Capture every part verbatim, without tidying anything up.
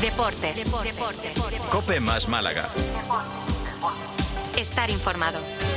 Deportes. Deportes. Deportes. COPE más Málaga. Estar informado.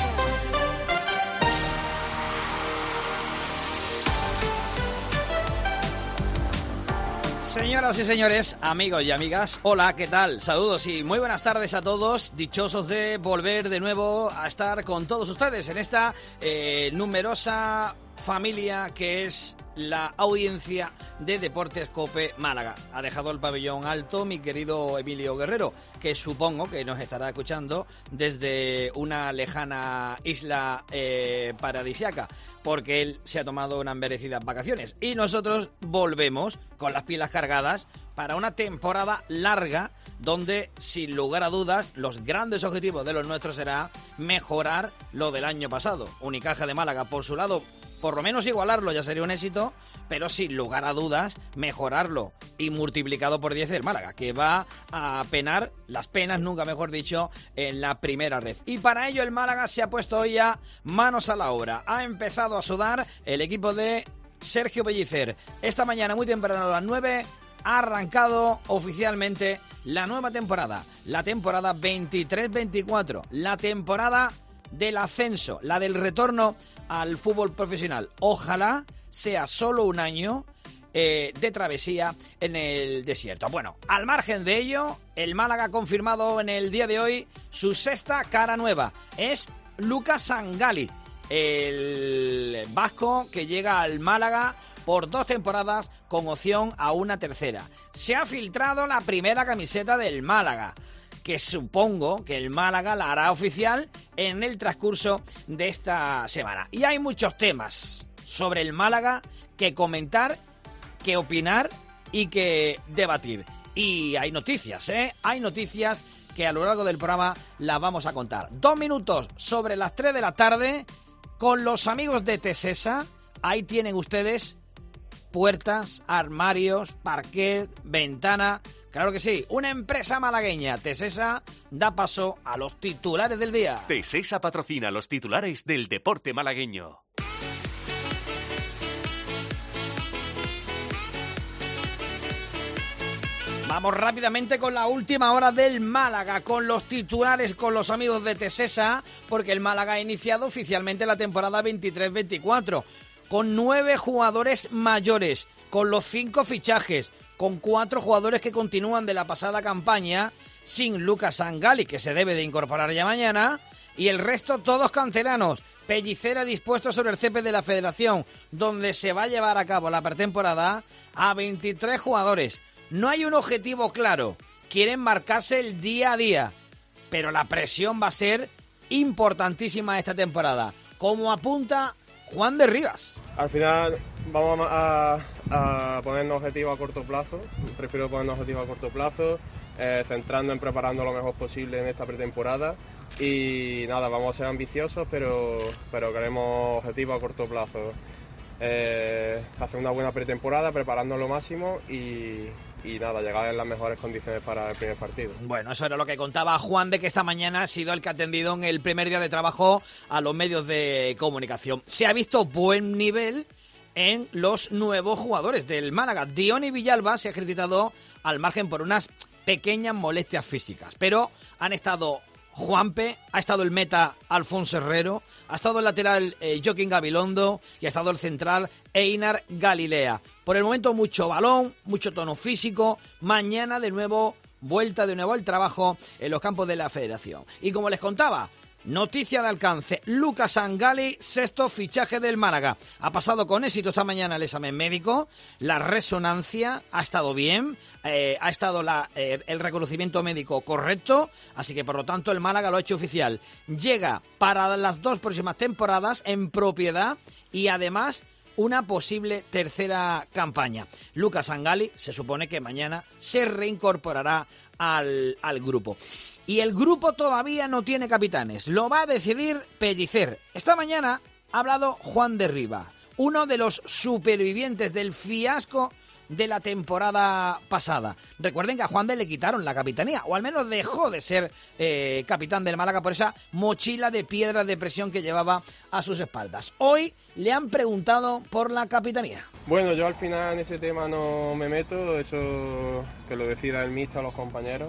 Señoras y señores, amigos y amigas, hola, ¿qué tal? Saludos y muy buenas tardes a todos, dichosos de volver de nuevo a estar con todos ustedes en esta eh, numerosa familia que es la audiencia de Deportes COPE Málaga. Ha dejado el pabellón alto mi querido Emilio Guerrero, que supongo que nos estará escuchando desde una lejana isla eh, paradisiaca, porque él se ha tomado unas merecidas vacaciones. Y nosotros volvemos con las pilas cargadas para una temporada larga donde, sin lugar a dudas, los grandes objetivos de los nuestros será mejorar lo del año pasado. Unicaja de Málaga, por su lado, por lo menos igualarlo ya sería un éxito, pero sin lugar a dudas mejorarlo y multiplicado por diez el Málaga, que va a penar las penas, nunca mejor dicho, en la primera red. Y para ello el Málaga se ha puesto hoy ya manos a la obra. Ha empezado a sudar el equipo de Sergio Pellicer. Esta mañana muy temprano a las nueve ha arrancado oficialmente la nueva temporada, la temporada veintitrés veinticuatro, la temporada del ascenso, la del retorno al fútbol profesional. Ojalá sea solo un año eh, de travesía en el desierto. Bueno, al margen de ello, el Málaga ha confirmado en el día de hoy su sexta cara nueva. Es Lucas Sangali, el vasco que llega al Málaga por dos temporadas con opción a una tercera. Se ha filtrado la primera camiseta del Málaga, que supongo que el Málaga la hará oficial en el transcurso de esta semana. Y hay muchos temas sobre el Málaga que comentar, que opinar y que debatir. Y hay noticias, ¿eh? Hay noticias que a lo largo del programa las vamos a contar. Dos minutos sobre las tres de la tarde con los amigos de Tesesa. Ahí tienen ustedes puertas, armarios, parquet, ventana. Claro que sí, una empresa malagueña, Tesesa, da paso a los titulares del día. Tesesa patrocina los titulares del deporte malagueño. Vamos rápidamente con la última hora del Málaga, con los titulares, con los amigos de Tesesa, porque el Málaga ha iniciado oficialmente la temporada veintitrés veinticuatro, con nueve jugadores mayores, con los cinco fichajes, con cuatro jugadores que continúan de la pasada campaña, sin Lucas Sangali, que se debe de incorporar ya mañana, y el resto todos canteranos. Pellicer ha dispuesto sobre el césped de la Federación, donde se va a llevar a cabo la pretemporada, a veintitrés jugadores. No hay un objetivo claro, quieren marcarse el día a día, pero la presión va a ser importantísima esta temporada, como apunta Juan de Rivas. Al final vamos a, a, a ponernos objetivos a corto plazo, prefiero ponernos objetivos a corto plazo, eh, centrando en preparando lo mejor posible en esta pretemporada y nada, vamos a ser ambiciosos, pero, pero queremos objetivos a corto plazo. Eh, hacer una buena pretemporada, preparando lo máximo y, y nada, llegar en las mejores condiciones para el primer partido. Bueno, eso era lo que contaba Juan, de que esta mañana ha sido el que ha atendido en el primer día de trabajo a los medios de comunicación. Se ha visto buen nivel en los nuevos jugadores del Málaga. Diony Villalba se ha ejercitado al margen por unas pequeñas molestias físicas, pero han estado Juanpe, ha estado el meta Alfonso Herrero, ha estado el lateral eh, Joaquín Gabilondo y ha estado el central Einar Galilea. Por el momento mucho balón, mucho tono físico. Mañana de nuevo, vuelta de nuevo al trabajo en los campos de la Federación. Y como les contaba, noticia de alcance, Lucas Sangali, sexto fichaje del Málaga. Ha pasado con éxito esta mañana el examen médico, la resonancia ha estado bien, eh, ha estado la, eh, el reconocimiento médico correcto, así que por lo tanto el Málaga lo ha hecho oficial. Llega para las dos próximas temporadas en propiedad y además una posible tercera campaña. Lucas Sangali se supone que mañana se reincorporará al, al grupo. Y el grupo todavía no tiene capitanes. Lo va a decidir Pellicer. Esta mañana ha hablado Juan de Rivas, uno de los supervivientes del fiasco de la temporada pasada. Recuerden que a Juan de le quitaron la capitanía, o al menos dejó de ser eh, capitán del Málaga por esa mochila de piedras de presión que llevaba a sus espaldas. Hoy le han preguntado por la capitanía. Bueno, yo al final en ese tema no me meto, eso que lo decida el míster o los compañeros.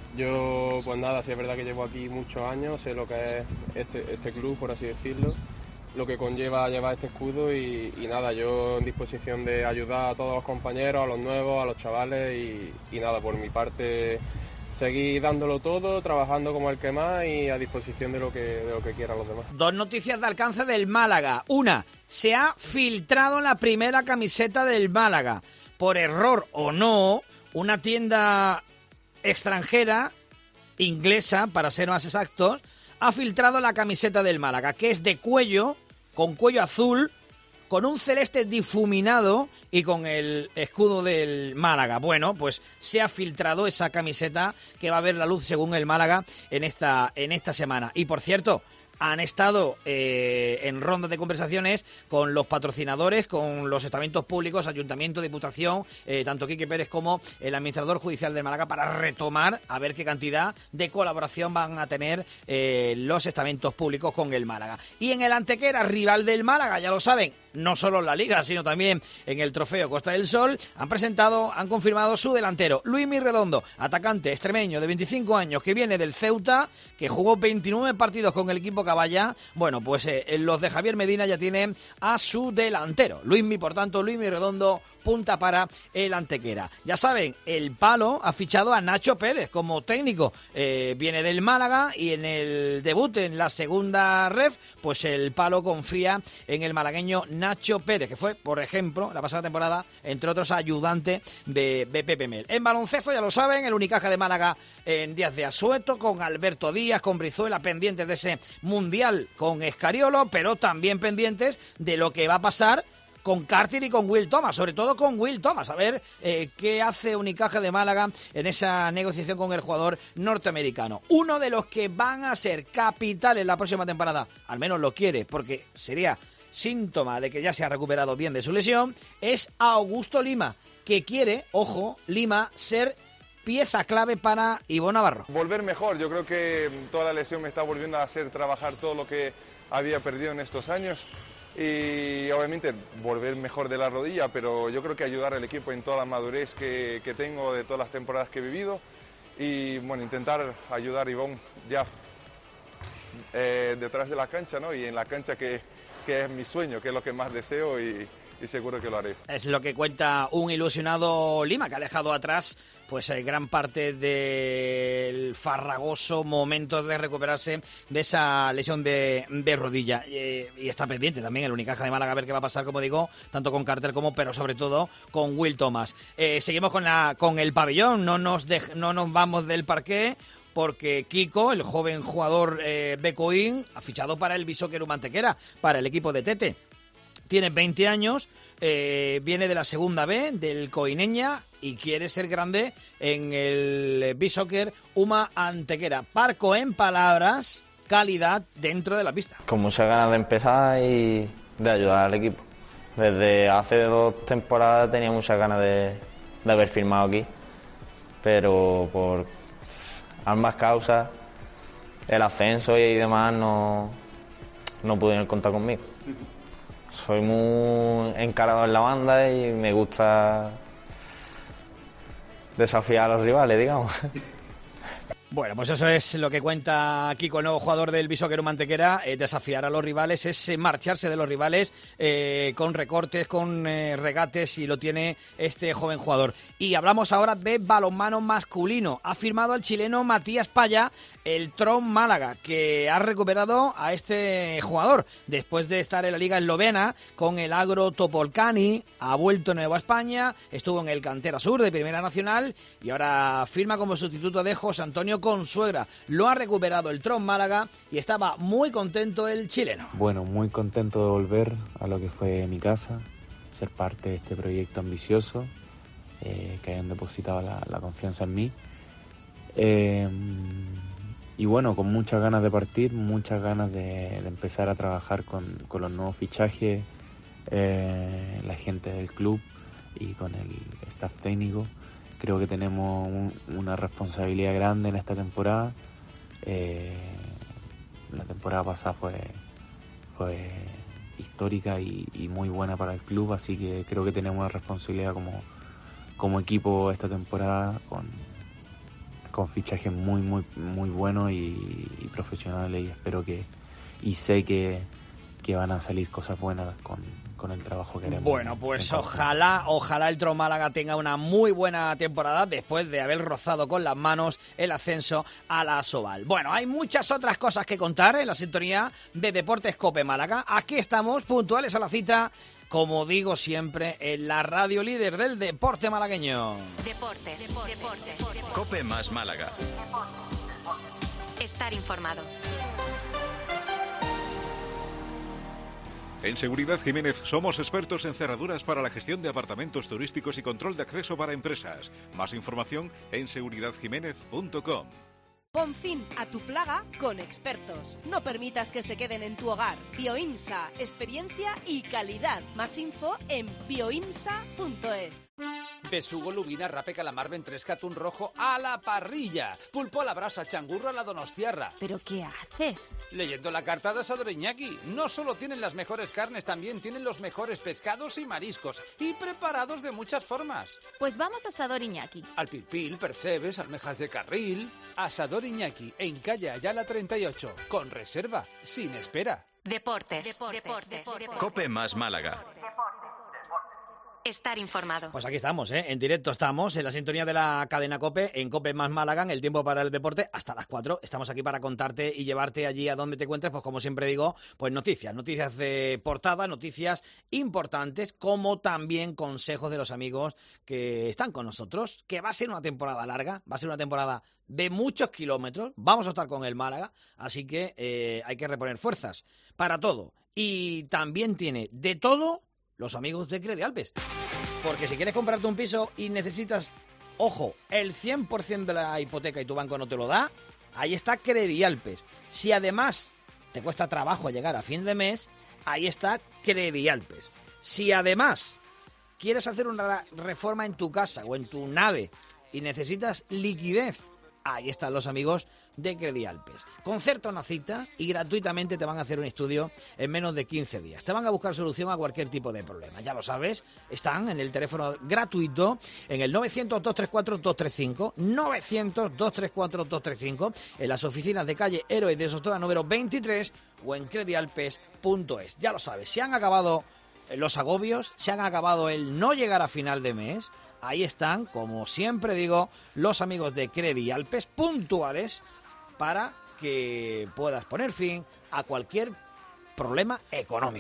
Yo, pues nada, sí es verdad que llevo aquí muchos años, sé lo que es este, este club, por así decirlo, lo que conlleva llevar este escudo y, y nada, yo en disposición de ayudar a todos los compañeros, a los nuevos, a los chavales y, y nada, por mi parte seguir dándolo todo, trabajando como el que más y a disposición de lo que, de lo que quieran los demás. Dos noticias de alcance del Málaga. Una, se ha filtrado la primera camiseta del Málaga. Por error o no, una tienda extranjera, inglesa para ser más exactos, ha filtrado la camiseta del Málaga, que es de cuello, con cuello azul, con un celeste difuminado y con el escudo del Málaga. Bueno, pues se ha filtrado esa camiseta que va a ver la luz según el Málaga en esta, en esta semana. Y por cierto, han estado eh, en rondas de conversaciones con los patrocinadores, con los estamentos públicos, Ayuntamiento, Diputación, eh, tanto Quique Pérez como el administrador judicial del Málaga, para retomar a ver qué cantidad de colaboración van a tener eh, los estamentos públicos con el Málaga. Y en el Antequera, rival del Málaga, ya lo saben, no solo en la Liga, sino también en el Trofeo Costa del Sol, han presentado, han confirmado su delantero, Luismi Redondo, atacante extremeño de veinticinco años, que viene del Ceuta, que jugó veintinueve partidos con el equipo Caballa. Bueno, pues eh, los de Javier Medina ya tienen a su delantero. Luismi, por tanto, Luismi Redondo, punta para el Antequera. Ya saben, el Palo ha fichado a Nacho Pérez como técnico. Eh, viene del Málaga y en el debut, en la segunda ref, pues el Palo confía en el malagueño Nacho Pérez, que fue, por ejemplo, la pasada temporada, entre otros, ayudante de, de Pepe Mel. En baloncesto, ya lo saben, el Unicaja de Málaga en Díaz de Asueto, con Alberto Díaz, con Brizuela, pendientes de ese Mundial con Escariolo, pero también pendientes de lo que va a pasar con Carter y con Will Thomas, sobre todo con Will Thomas, a ver eh, qué hace Unicaja de Málaga en esa negociación con el jugador norteamericano. Uno de los que van a ser capitales la próxima temporada, al menos lo quiere, porque sería síntoma de que ya se ha recuperado bien de su lesión, es Augusto Lima, que quiere, ojo, Lima, ser pieza clave para Ivo Navarro. Volver mejor, yo creo que toda la lesión me está volviendo a hacer trabajar todo lo que había perdido en estos años y obviamente volver mejor de la rodilla, pero yo creo que ayudar al equipo en toda la madurez que, que tengo de todas las temporadas que he vivido y bueno, intentar ayudar a Ivón ya eh, detrás de la cancha, ¿no? Y en la cancha que, que es mi sueño, que es lo que más deseo y, y seguro que lo haré. Es lo que cuenta un ilusionado Lima, que ha dejado atrás pues eh, gran parte del farragoso momento de recuperarse de esa lesión de, de rodilla. Eh, y está pendiente también el Unicaja de Málaga a ver qué va a pasar, como digo, tanto con Carter como, pero sobre todo, con Will Thomas. Eh, seguimos con, la, con el pabellón, no nos, de, no nos vamos del parqué, porque Kiko, el joven jugador eh, de Coín, ha fichado para el Bisóqueru Mantequera, para el equipo de Tete. Tiene veinte años, eh, viene de la segunda B, del Coineña, y quiere ser grande en el B-Soccer Uma Antequera. Parco en palabras, calidad dentro de la pista. Con muchas ganas de empezar y de ayudar al equipo. Desde hace dos temporadas tenía muchas ganas de, de haber firmado aquí, pero por ambas causas, el ascenso y demás, no, no pudieron contar conmigo. Soy muy encarado en la banda y me gusta desafiar a los rivales, digamos. Bueno, pues eso es lo que cuenta Kiko, el nuevo jugador del Bisóqueru Mantequera. Eh, desafiar a los rivales es eh, marcharse de los rivales eh, con recortes, con eh, regates, y lo tiene este joven jugador. Y hablamos ahora de balonmano masculino. Ha firmado al chileno Matías Paya el Tron Málaga, que ha recuperado a este jugador después de estar en la Liga Eslovena con el Agro Topolcani. Ha vuelto nuevo a España, estuvo en el Cantera Sur de Primera Nacional y ahora firma como sustituto de José Antonio Consuegra. Lo ha recuperado el Tron Málaga y estaba muy contento el chileno. Bueno, muy contento de volver a lo que fue mi casa, ser parte de este proyecto ambicioso, eh, que hayan depositado la, la confianza en mí. Eh, y bueno, con muchas ganas de partir, muchas ganas de, de empezar a trabajar con, con los nuevos fichajes, eh, la gente del club, y con el staff técnico. Creo que tenemos un, una responsabilidad grande en esta temporada. Eh, la temporada pasada fue, fue histórica y, y muy buena para el club, así que creo que tenemos una responsabilidad como, como equipo esta temporada con, con fichajes muy muy muy buenos y, y profesionales, y espero que y sé que, que van a salir cosas buenas con, con el trabajo que haremos. Bueno, pues ojalá, ojalá el Tro Málaga tenga una muy buena temporada después de haber rozado con las manos el ascenso a la Asobal. Bueno, hay muchas otras cosas que contar en la sintonía de Deportes COPE Málaga. Aquí estamos, puntuales a la cita, como digo siempre, en la radio líder del deporte malagueño. Deportes, deportes, deportes, deportes. COPE más Málaga. Estar informado. En Seguridad Jiménez somos expertos en cerraduras para la gestión de apartamentos turísticos y control de acceso para empresas. Más información en seguridad jiménez punto com. Pon fin a tu plaga con expertos. No permitas que se queden en tu hogar. Bioimsa, experiencia y calidad. Más info en bioimsa punto es. Besugo, lubina, rape, calamar, ventresca, atún rojo a la parrilla. Pulpo a la brasa, changurro a la donostiarra. ¿Pero qué haces? Leyendo la carta de Asador Iñaki. No solo tienen las mejores carnes, también tienen los mejores pescados y mariscos. Y preparados de muchas formas. Pues vamos a Asador Iñaki. Al pilpil, percebes, almejas de carril. Asador Iñaki, en calle Ayala treinta y ocho. Con reserva, sin espera. Deportes, deportes, deportes, deportes. COPE más Málaga. Estar informado. Pues aquí estamos, ¿eh? En directo estamos, en la sintonía de la cadena COPE, en COPE más Málaga, en el tiempo para el deporte, hasta las cuatro. Estamos aquí para contarte y llevarte allí a donde te encuentres, pues como siempre digo, pues noticias, noticias de portada, noticias importantes, como también consejos de los amigos que están con nosotros, que va a ser una temporada larga, va a ser una temporada de muchos kilómetros, vamos a estar con el Málaga, así que eh, hay que reponer fuerzas para todo. Y también tiene de todo los amigos de Credialpes. Porque si quieres comprarte un piso y necesitas, ojo, el cien por ciento de la hipoteca y tu banco no te lo da, ahí está Credialpes. Si además te cuesta trabajo llegar a fin de mes, ahí está Credialpes. Si además quieres hacer una reforma en tu casa o en tu nave y necesitas liquidez, ahí están los amigos de Credialpes. Concerta una cita y gratuitamente te van a hacer un estudio en menos de quince días. Te van a buscar solución a cualquier tipo de problema. Ya lo sabes, están en el teléfono gratuito en el novecientos, dos tres cuatro, dos tres cinco, novecientos, dos tres cuatro, dos tres cinco, en las oficinas de calle Héroes de Sotoa número veintitrés o en credialpes punto es. Ya lo sabes, se han acabado los agobios, se han acabado el no llegar a final de mes. Ahí están, como siempre digo, los amigos de Credialpes puntuales para que puedas poner fin a cualquier problema económico.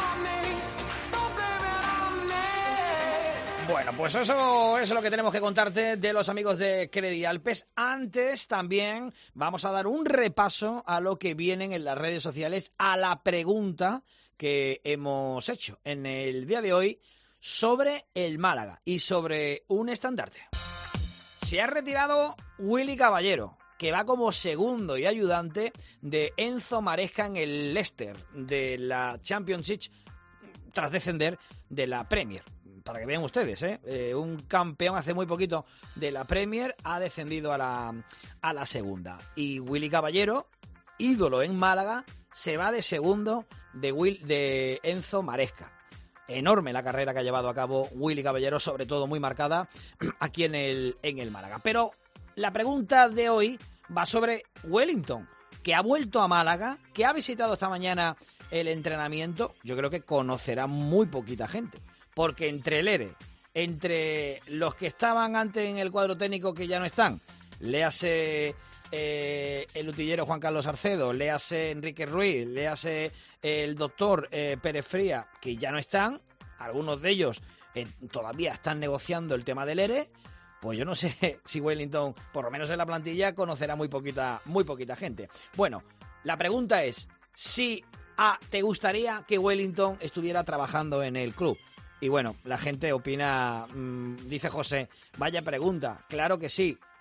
Bueno, pues eso es lo que tenemos que contarte de los amigos de Credialpes. Antes también vamos a dar un repaso a lo que vienen en las redes sociales, a la pregunta que hemos hecho en el día de hoy sobre el Málaga y sobre un estandarte. Se ha retirado Willy Caballero, que va como segundo y ayudante de Enzo Maresca en el Leicester de la Championship tras descender de la Premier. Para que vean ustedes, ¿eh? Eh, un campeón hace muy poquito de la Premier ha descendido a la, a la segunda. Y Willy Caballero, ídolo en Málaga, se va de segundo de, Will, de Enzo Maresca. Enorme la carrera que ha llevado a cabo Willy Caballero, sobre todo muy marcada aquí en el, en el Málaga. Pero la pregunta de hoy va sobre Wellington, que ha vuelto a Málaga, que ha visitado esta mañana el entrenamiento. Yo creo que conocerá muy poquita gente, porque entre el E R E, entre los que estaban antes en el cuadro técnico que ya no están, léase eh, el utillero Juan Carlos Arcedo, léase Enrique Ruiz, léase el doctor eh, Pérez Fría, que ya no están, algunos de ellos eh, todavía están negociando el tema del E R E, pues yo no sé si Wellington, por lo menos en la plantilla, conocerá muy poquita, muy poquita gente. Bueno, la pregunta es si ah, te gustaría que Wellington estuviera trabajando en el club. Y bueno, la gente opina, mmm, dice José, vaya pregunta, claro que sí,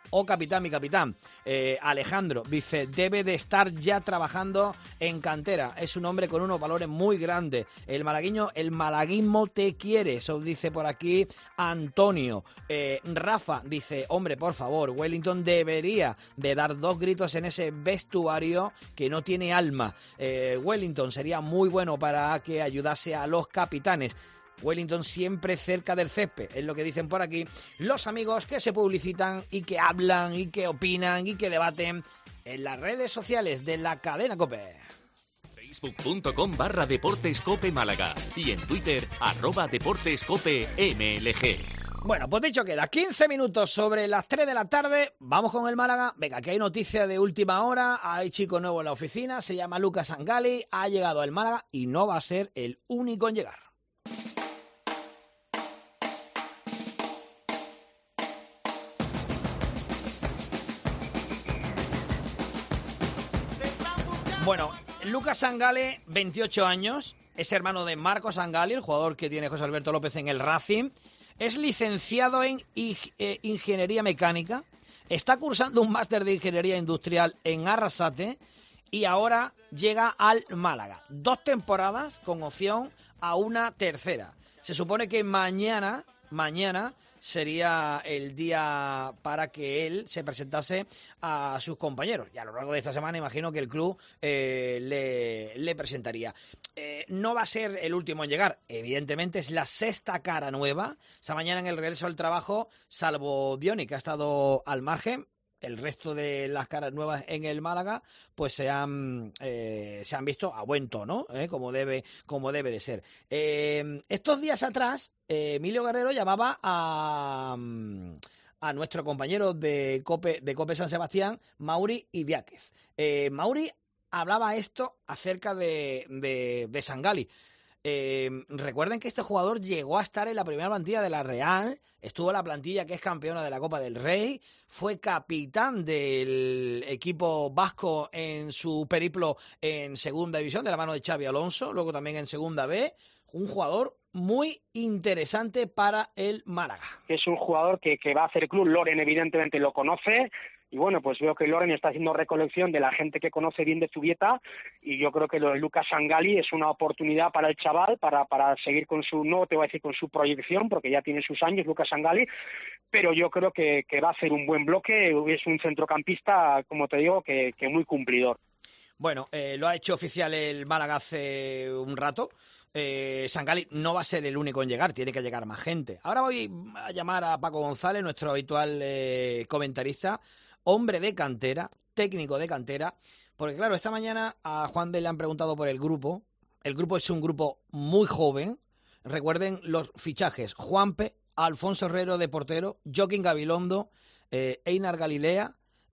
Oh, capitán, mi capitán. Eh, Alejandro dice, debe de estar ya trabajando en cantera. Es un hombre con unos valores muy grandes. El malagueño, el malaguismo te quiere. Eso dice por aquí Antonio. Eh, Rafa dice, hombre, por favor, Wellington debería de dar dos gritos en ese vestuario que no tiene alma. Eh, Wellington sería muy bueno para que ayudase a los capitanes. Wellington siempre cerca del césped, es lo que dicen por aquí los amigos que se publicitan y que hablan y que opinan y que debaten en las redes sociales de la cadena COPE. Facebook.com barra Deportes Cope Málaga y en Twitter arroba Deportes Cope M L G. Bueno, pues dicho queda, quince minutos sobre las tres de la tarde, vamos con el Málaga. Venga, que hay noticia de última hora, hay chico nuevo en la oficina, se llama Lucas Sangali, ha llegado al Málaga y no va a ser el único en llegar. Bueno, Lucas Sangali, veintiocho años, es hermano de Marco Sangali, el jugador que tiene José Alberto López en el Racing. Es licenciado en Ingeniería Mecánica, está cursando un máster de Ingeniería Industrial en Arrasate y ahora llega al Málaga. Dos temporadas con opción a una tercera. Se supone que mañana, mañana... sería el día para que él se presentase a sus compañeros. Y a lo largo de esta semana imagino que el club eh, le, le presentaría. Eh, no va a ser el último en llegar. Evidentemente es la sexta cara nueva. Esta mañana en el regreso al trabajo, salvo Dioni, que ha estado al margen, el resto de las caras nuevas en el Málaga pues se han eh, se han visto a buen tono, ¿eh? como debe como debe de ser. Eh, estos días atrás eh, Emilio Guerrero llamaba a a nuestro compañero de Cope de Cope San Sebastián, Mauri Idiáquez. Eh, Mauri hablaba esto acerca de de, de Sangali. Eh, recuerden que este jugador llegó a estar en la primera plantilla de la Real, estuvo en la plantilla que es campeona de la Copa del Rey, fue capitán del equipo vasco en su periplo en segunda división de la mano de Xavi Alonso, luego también en segunda B, un jugador muy interesante para el Málaga. Es un jugador que, que va a hacer club, Loren evidentemente lo conoce. Y bueno, pues veo que Loren está haciendo recolección de la gente que conoce bien de Zubieta y yo creo que lo de Lucas Sangali es una oportunidad para el chaval, para, para seguir con su, no te voy a decir con su proyección, porque ya tiene sus años Lucas Sangali, pero yo creo que, que va a hacer un buen bloque, es un centrocampista, como te digo, que, que muy cumplidor. Bueno, eh, lo ha hecho oficial el Málaga hace un rato. Eh, Sangali no va a ser el único en llegar, tiene que llegar más gente. Ahora voy a llamar a Paco González, nuestro habitual eh, comentarista, hombre de cantera, técnico de cantera, porque claro, esta mañana a Juan de le han preguntado por el grupo. El grupo es un grupo muy joven. Recuerden los fichajes: Juanpe, Alfonso Herrero de portero, Joaquín Gabilondo, eh, Einar Galilea,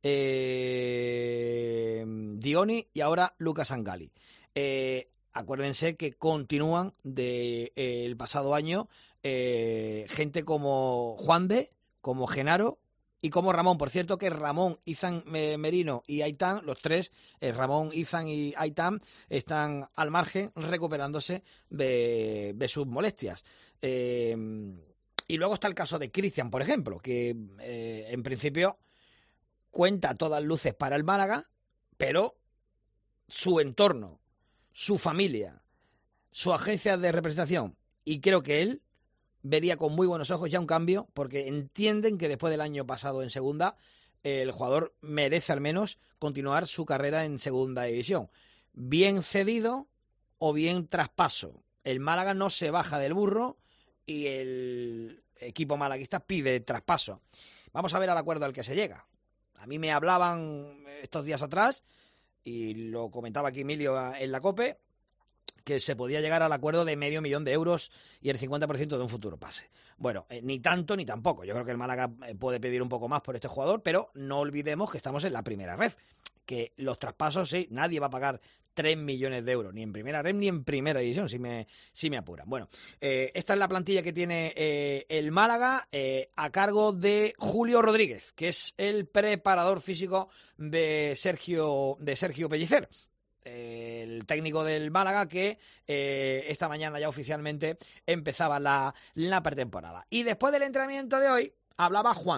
eh, Dioni y ahora Lucas Sangali. Eh, acuérdense que continúan del de, eh, pasado año eh, gente como Juan de, como Genaro y como Ramón. Por cierto que Ramón, Izan eh, Merino y Aitán, los tres, eh, Ramón, Izan y Aitán, están al margen recuperándose de, de sus molestias. Eh, y luego está el caso de Cristian, por ejemplo, que eh, en principio cuenta a todas luces para el Málaga, pero su entorno, su familia, su agencia de representación, y creo que él vería con muy buenos ojos ya un cambio, porque entienden que después del año pasado en segunda, el jugador merece al menos continuar su carrera en segunda división. Bien cedido o bien traspaso. El Málaga no se baja del burro y el equipo malaguista pide traspaso. Vamos a ver al acuerdo al que se llega. A mí me hablaban estos días atrás, y lo comentaba aquí Emilio en la COPE, que se podía llegar al acuerdo de medio millón de euros y el cincuenta por ciento de un futuro pase. Bueno, eh, ni tanto ni tampoco. Yo creo que el Málaga puede pedir un poco más por este jugador, pero no olvidemos que estamos en la primera red, que los traspasos, sí, nadie va a pagar tres millones de euros, ni en primera red ni en primera división, si me, si me apuran. Bueno, eh, esta es la plantilla que tiene eh, el Málaga eh, a cargo de Julio Rodríguez, que es el preparador físico de Sergio, de Sergio Pellicer, el técnico del Málaga, que eh, esta mañana ya oficialmente empezaba la, la pretemporada. Y después del entrenamiento de hoy hablaba Juanbe.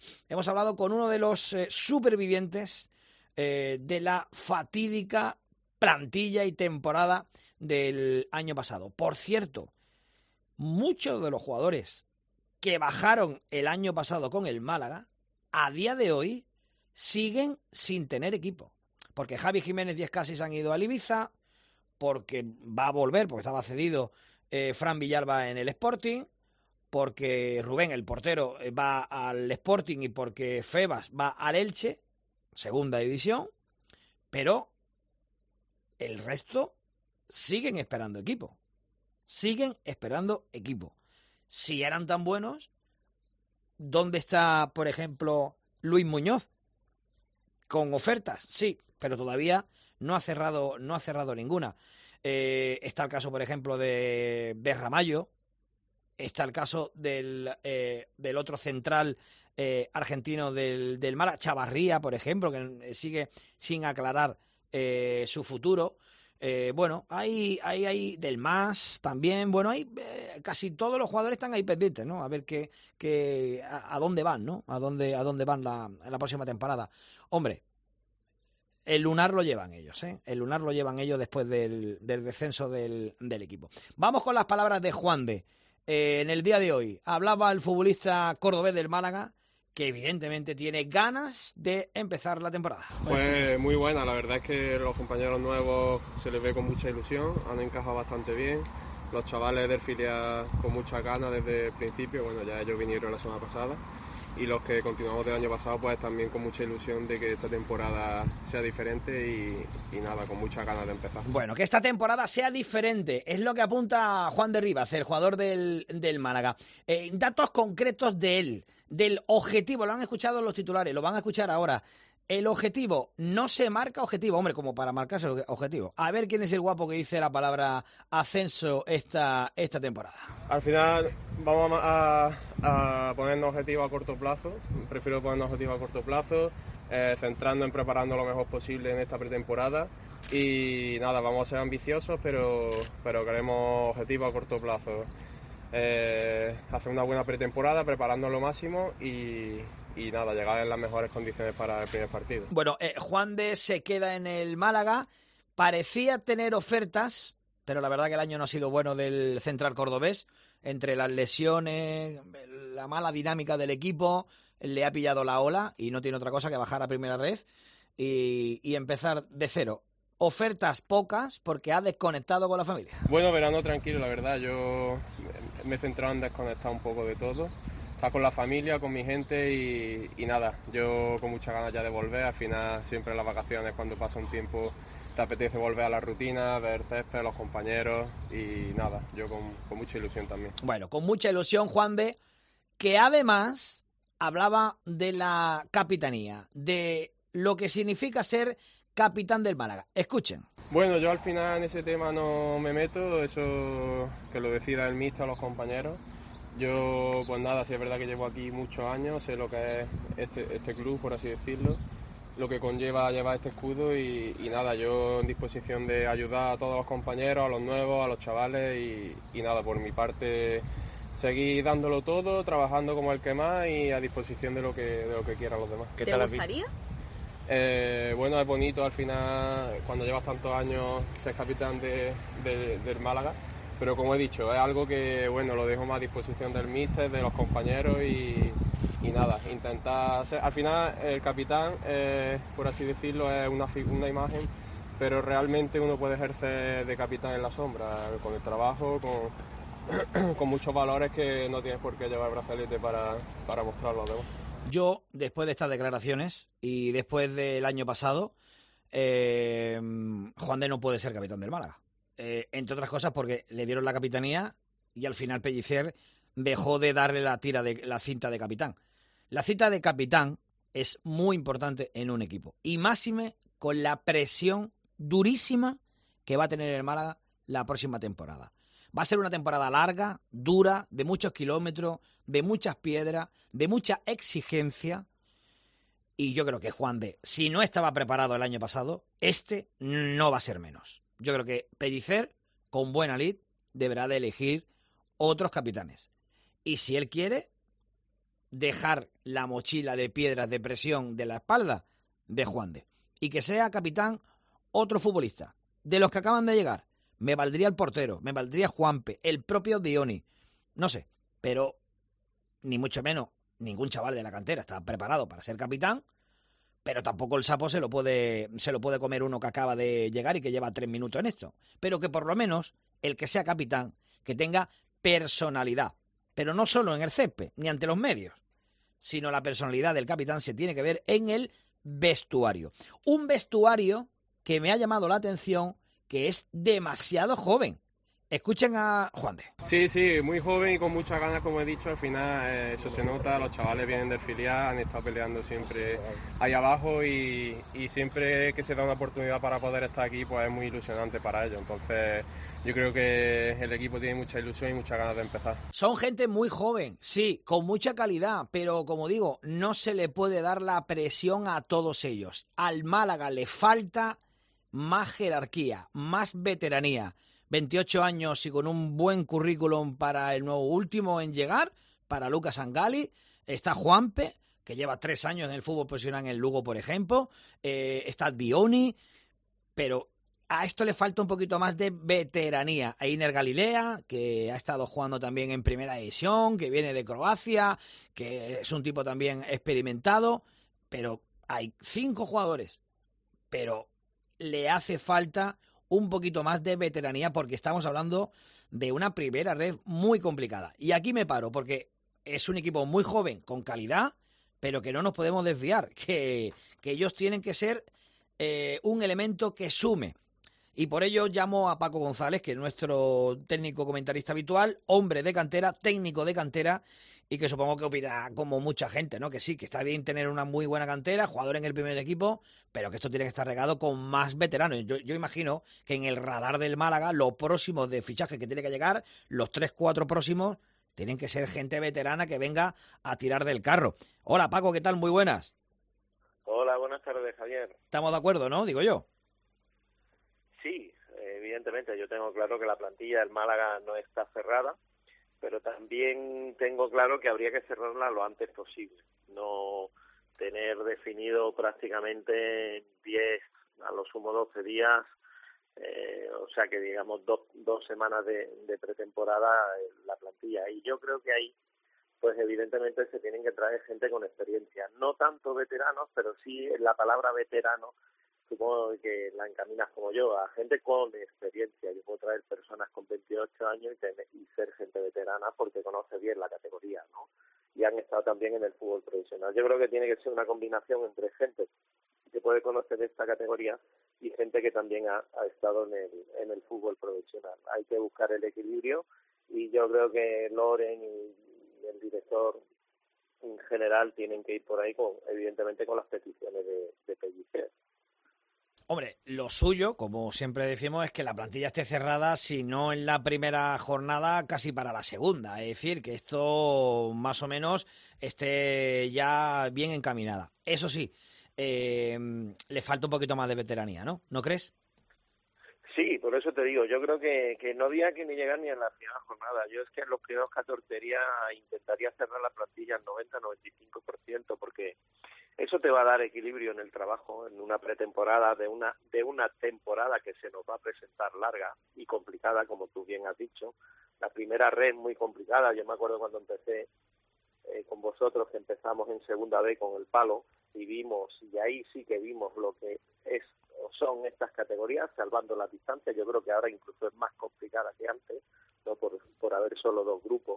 Hemos hablado con uno de los eh, supervivientes eh, de la fatídica plantilla y temporada del año pasado. Por cierto, muchos de los jugadores que bajaron el año pasado con el Málaga, a día de hoy siguen sin tener equipo. Porque Javi Jiménez y Escasi se han ido al Ibiza, porque va a volver, porque estaba cedido eh, Fran Villalba en el Sporting, porque Rubén, el portero, va al Sporting y porque Febas va al Elche, segunda división, pero el resto siguen esperando equipo. Siguen esperando equipo. Si eran tan buenos, ¿dónde está, por ejemplo, Luis Muñoz? Con ofertas, sí, pero todavía no ha cerrado, no ha cerrado ninguna. Eh, está el caso, por ejemplo, de Berramayo. Está el caso del, eh, del otro central eh, argentino del, del Málaga, Chavarría, por ejemplo, que sigue sin aclarar eh, su futuro. Eh, bueno, hay, hay, hay del Mas también. Bueno, hay eh, casi todos los jugadores están ahí pendientes, ¿no? A ver qué, qué a, a dónde van, ¿no? A dónde, a dónde van la, la próxima temporada. Hombre, el lunar lo llevan ellos, ¿eh? El lunar lo llevan ellos después del, del descenso del, del equipo. Vamos con las palabras de Juande. Eh, en el día de hoy hablaba el futbolista cordobés del Málaga, que evidentemente tiene ganas de empezar la temporada. Pues muy buena, la verdad es que los compañeros nuevos se les ve con mucha ilusión, han encajado bastante bien. Los chavales del filial con muchas ganas desde el principio, bueno, ya ellos vinieron la semana pasada. Y los que continuamos del año pasado, pues también con mucha ilusión de que esta temporada sea diferente y, y nada, con muchas ganas de empezar. Bueno, que esta temporada sea diferente, es lo que apunta Juan de Rivas, el jugador del, del Málaga. Eh, datos concretos de él, del objetivo, lo han escuchado los titulares, lo van a escuchar ahora. El objetivo, no se marca objetivo, hombre, como para marcarse el objetivo. A ver quién es el guapo que dice la palabra ascenso esta, esta temporada. Al final vamos a, a ponernos objetivos a corto plazo, prefiero ponernos objetivos a corto plazo, eh, centrando en preparando lo mejor posible en esta pretemporada y nada, vamos a ser ambiciosos, pero, pero queremos objetivos a corto plazo. Eh, hacer una buena pretemporada, preparando lo máximo y, y nada, llegar en las mejores condiciones para el primer partido. Bueno, eh, Juan de se queda en el Málaga, parecía tener ofertas, pero la verdad que el año no ha sido bueno del central cordobés, entre las lesiones, la mala dinámica del equipo, le ha pillado la ola y no tiene otra cosa que bajar a primera red y, y empezar de cero. Ofertas pocas porque ha desconectado con la familia. Bueno, verano tranquilo, la verdad. Yo me he centrado en desconectar un poco de todo. Estar con la familia, con mi gente y, y nada. Yo con muchas ganas ya de volver. Al final, siempre en las vacaciones, cuando pasa un tiempo, te apetece volver a la rutina, ver césped, los compañeros y nada. Yo con, con mucha ilusión también. Bueno, con mucha ilusión, Juan de, que además hablaba de la capitanía, de lo que significa ser capitán del Málaga. Escuchen. Bueno, yo al final en ese tema no me meto, eso que lo decida el míster o los compañeros. Yo, pues nada, sí es verdad que llevo aquí muchos años, sé lo que es este, este club, por así decirlo, lo que conlleva llevar este escudo y, y nada, yo en disposición de ayudar a todos los compañeros, a los nuevos, a los chavales y, y nada, por mi parte seguir dándolo todo, trabajando como el que más y a disposición de lo que, de lo que quieran los demás. ¿Qué ¿Te gustaría? Eh, bueno, es bonito al final, cuando llevas tantos años, ser capitán de, de, del Málaga, pero como he dicho, es algo que bueno lo dejo más a disposición del míster, de los compañeros y, y nada, intentar ser, al final el capitán, eh, por así decirlo, es una, una imagen, pero realmente uno puede ejercer de capitán en la sombra, con el trabajo, con, con muchos valores que no tienes por qué llevar brazalete para, para mostrarlo a los demás. Yo, después de estas declaraciones y después del año pasado, eh, Juan de no puede ser capitán del Málaga. Eh, entre otras cosas porque le dieron la capitanía y al final Pellicer dejó de darle la tira de la cinta de capitán. La cinta de capitán es muy importante en un equipo y máxime con la presión durísima que va a tener el Málaga la próxima temporada. Va a ser una temporada larga, dura, de muchos kilómetros, de muchas piedras, de mucha exigencia. Y yo creo que Juan de, si no estaba preparado el año pasado, este no va a ser menos. Yo creo que Pellicer, con buena lid, deberá de elegir otros capitanes. Y si él quiere, dejar la mochila de piedras de presión de la espalda de Juande y que sea capitán otro futbolista, de los que acaban de llegar. Me valdría el portero, me valdría Juanpe, el propio Dioni, no sé, pero ni mucho menos ningún chaval de la cantera está preparado para ser capitán, pero tampoco el sapo se lo puede se lo puede comer uno que acaba de llegar y que lleva tres minutos en esto. Pero que por lo menos el que sea capitán, que tenga personalidad, pero no solo en el césped, ni ante los medios, sino la personalidad del capitán se tiene que ver en el vestuario. Un vestuario que me ha llamado la atención, que es demasiado joven. Escuchen a Juan de. Sí, sí, muy joven y con muchas ganas, como he dicho. Al final eh, eso se nota, los chavales vienen del filial, han estado peleando siempre ahí abajo y, y siempre que se da una oportunidad para poder estar aquí, pues es muy ilusionante para ellos. Entonces yo creo que el equipo tiene mucha ilusión y muchas ganas de empezar. Son gente muy joven, sí, con mucha calidad, pero como digo, no se le puede dar la presión a todos ellos. Al Málaga le falta más jerarquía, más veteranía. veintiocho años y con un buen currículum para el nuevo último en llegar, para Lucas Sangali. Está Juanpe, que lleva tres años en el fútbol profesional en el Lugo, por ejemplo. Eh, está Bioni, pero a esto le falta un poquito más de veteranía. A Iner Galilea, que ha estado jugando también en primera división, que viene de Croacia, que es un tipo también experimentado, pero hay cinco jugadores, pero le hace falta un poquito más de veteranía porque estamos hablando de una primera red muy complicada. Y aquí me paro porque es un equipo muy joven, con calidad, pero que no nos podemos desviar, que, que ellos tienen que ser eh, un elemento que sume. Y por ello llamo a Paco González, que es nuestro técnico comentarista habitual, hombre de cantera, técnico de cantera, y que supongo que opina como mucha gente, ¿no? Que sí, que está bien tener una muy buena cantera, jugador en el primer equipo, pero que esto tiene que estar regado con más veteranos. Yo, yo imagino que en el radar del Málaga, los próximos de fichaje que tiene que llegar, los tres, cuatro próximos, tienen que ser gente veterana que venga a tirar del carro. Hola, Paco, ¿qué tal? Muy buenas. Hola, buenas tardes, Javier. Estamos de acuerdo, ¿no? Digo yo. Sí, evidentemente, yo tengo claro que la plantilla del Málaga no está cerrada, pero también tengo claro que habría que cerrarla lo antes posible, no tener definido prácticamente diez, a lo sumo doce días, eh, o sea que digamos dos, dos semanas de, de pretemporada la plantilla. Y yo creo que ahí, pues evidentemente se tienen que traer gente con experiencia, no tanto veteranos, pero sí la palabra veterano, supongo que la encaminas como yo, a gente con experiencia. Yo puedo traer personas con veintiocho años y, tener, y ser gente veterana porque conoce bien la categoría, ¿no? Y han estado también en el fútbol profesional. Yo creo que tiene que ser una combinación entre gente que puede conocer esta categoría y gente que también ha, ha estado en el, en el fútbol profesional. Hay que buscar el equilibrio y yo creo que Loren y el director en general tienen que ir por ahí, con evidentemente con las peticiones de, de Pellicer. Hombre, lo suyo, como siempre decimos, es que la plantilla esté cerrada, si no en la primera jornada, casi para la segunda. Es decir, que esto más o menos esté ya bien encaminada. Eso sí, eh, le falta un poquito más de veteranía, ¿no? ¿No crees? Sí, por eso te digo, yo creo que, que no había que ni llegar ni a la primera jornada. Yo es que en los primeros catorce días intentaría cerrar la plantilla al noventa a noventa y cinco por ciento, porque eso te va a dar equilibrio en el trabajo, en una pretemporada de una de una temporada que se nos va a presentar larga y complicada, como tú bien has dicho. La primera red muy complicada. Yo me acuerdo cuando empecé eh, con vosotros, que empezamos en segunda B con el Palo, y vimos, y ahí sí que vimos lo que es o son estas categorías, salvando las distancias. Yo creo que ahora incluso es más complicada que antes, no por, por haber solo dos grupos.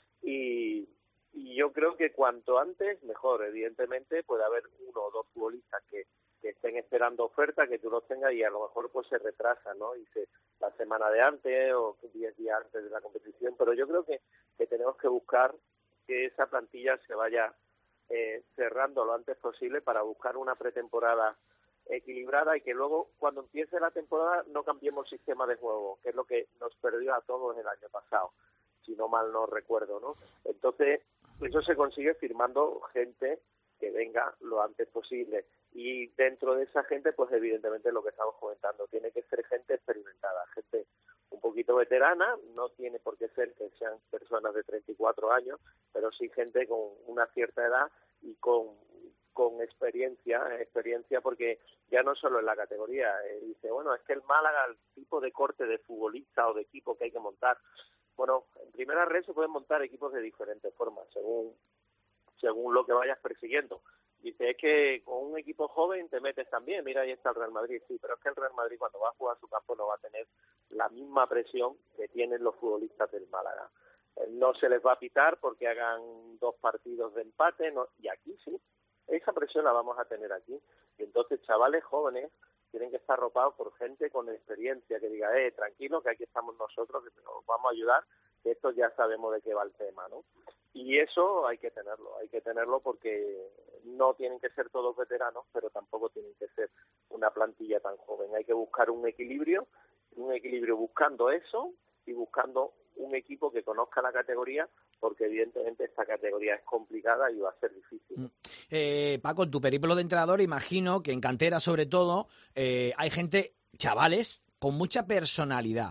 Y Y yo creo que cuanto antes, mejor. Evidentemente puede haber uno o dos futbolistas que, que estén esperando oferta, que tú los tengas y a lo mejor pues se retrasa, ¿no? Y se, la semana de antes o diez días antes de la competición. Pero yo creo que, que tenemos que buscar que esa plantilla se vaya eh, cerrando lo antes posible para buscar una pretemporada equilibrada y que luego cuando empiece la temporada no cambiemos sistema de juego, que es lo que nos perdió a todos el año pasado, si no mal no recuerdo, ¿no? Entonces, eso se consigue firmando gente que venga lo antes posible. Y dentro de esa gente, pues evidentemente lo que estamos comentando, tiene que ser gente experimentada, gente un poquito veteranas, no tiene por qué ser que sean personas de treinta y cuatro años, pero sí gente con una cierta edad y con, con experiencia, experiencia porque ya no solo en la categoría, eh, dice, bueno, es que el Málaga, el tipo de corte de futbolista o de equipo que hay que montar, bueno, en primera red se pueden montar equipos de diferentes formas, según, según lo que vayas persiguiendo. Dice, es que con un equipo joven te metes también, mira, ahí está el Real Madrid, sí, pero es que el Real Madrid cuando va a jugar a su campo no va a tener la misma presión que tienen los futbolistas del Málaga. Eh, no se les va a pitar porque hagan dos partidos de empate, no, y aquí sí, esa presión la vamos a tener aquí. Y entonces chavales jóvenes tienen que estar arropados por gente con experiencia, que diga, eh, tranquilo, que aquí estamos nosotros, que nos vamos a ayudar, que esto ya sabemos de qué va el tema, ¿no? Y eso hay que tenerlo, hay que tenerlo porque no tienen que ser todos veteranos, pero tampoco tienen que ser una plantilla tan joven. Hay que buscar un equilibrio, un equilibrio buscando eso y buscando un equipo que conozca la categoría, porque evidentemente esta categoría es complicada y va a ser difícil. Eh, Paco, en tu periplo de entrenador, imagino que en cantera sobre todo eh, hay gente, chavales, con mucha personalidad.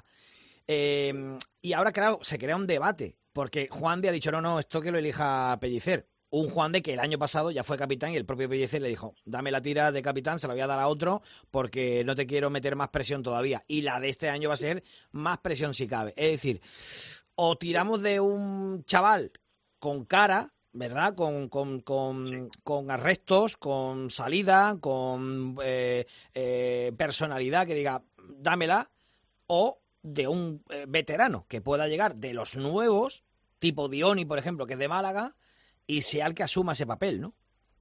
Eh, y ahora, claro, se crea un debate, porque Juan de ha dicho, no, no, esto que lo elija Pellicer. Un Juan de que el año pasado ya fue capitán y el propio Pellicer le dijo, dame la tira de capitán, se la voy a dar a otro porque no te quiero meter más presión todavía. Y la de este año va a ser más presión si cabe. Es decir, o tiramos de un chaval con cara, ¿verdad? Con, con, con, con arrestos, con salida, con eh, eh, personalidad que diga, dámela, o de un eh, veterano que pueda llegar de los nuevos, tipo Dioni, por ejemplo, que es de Málaga, y sea el que asuma ese papel, ¿no?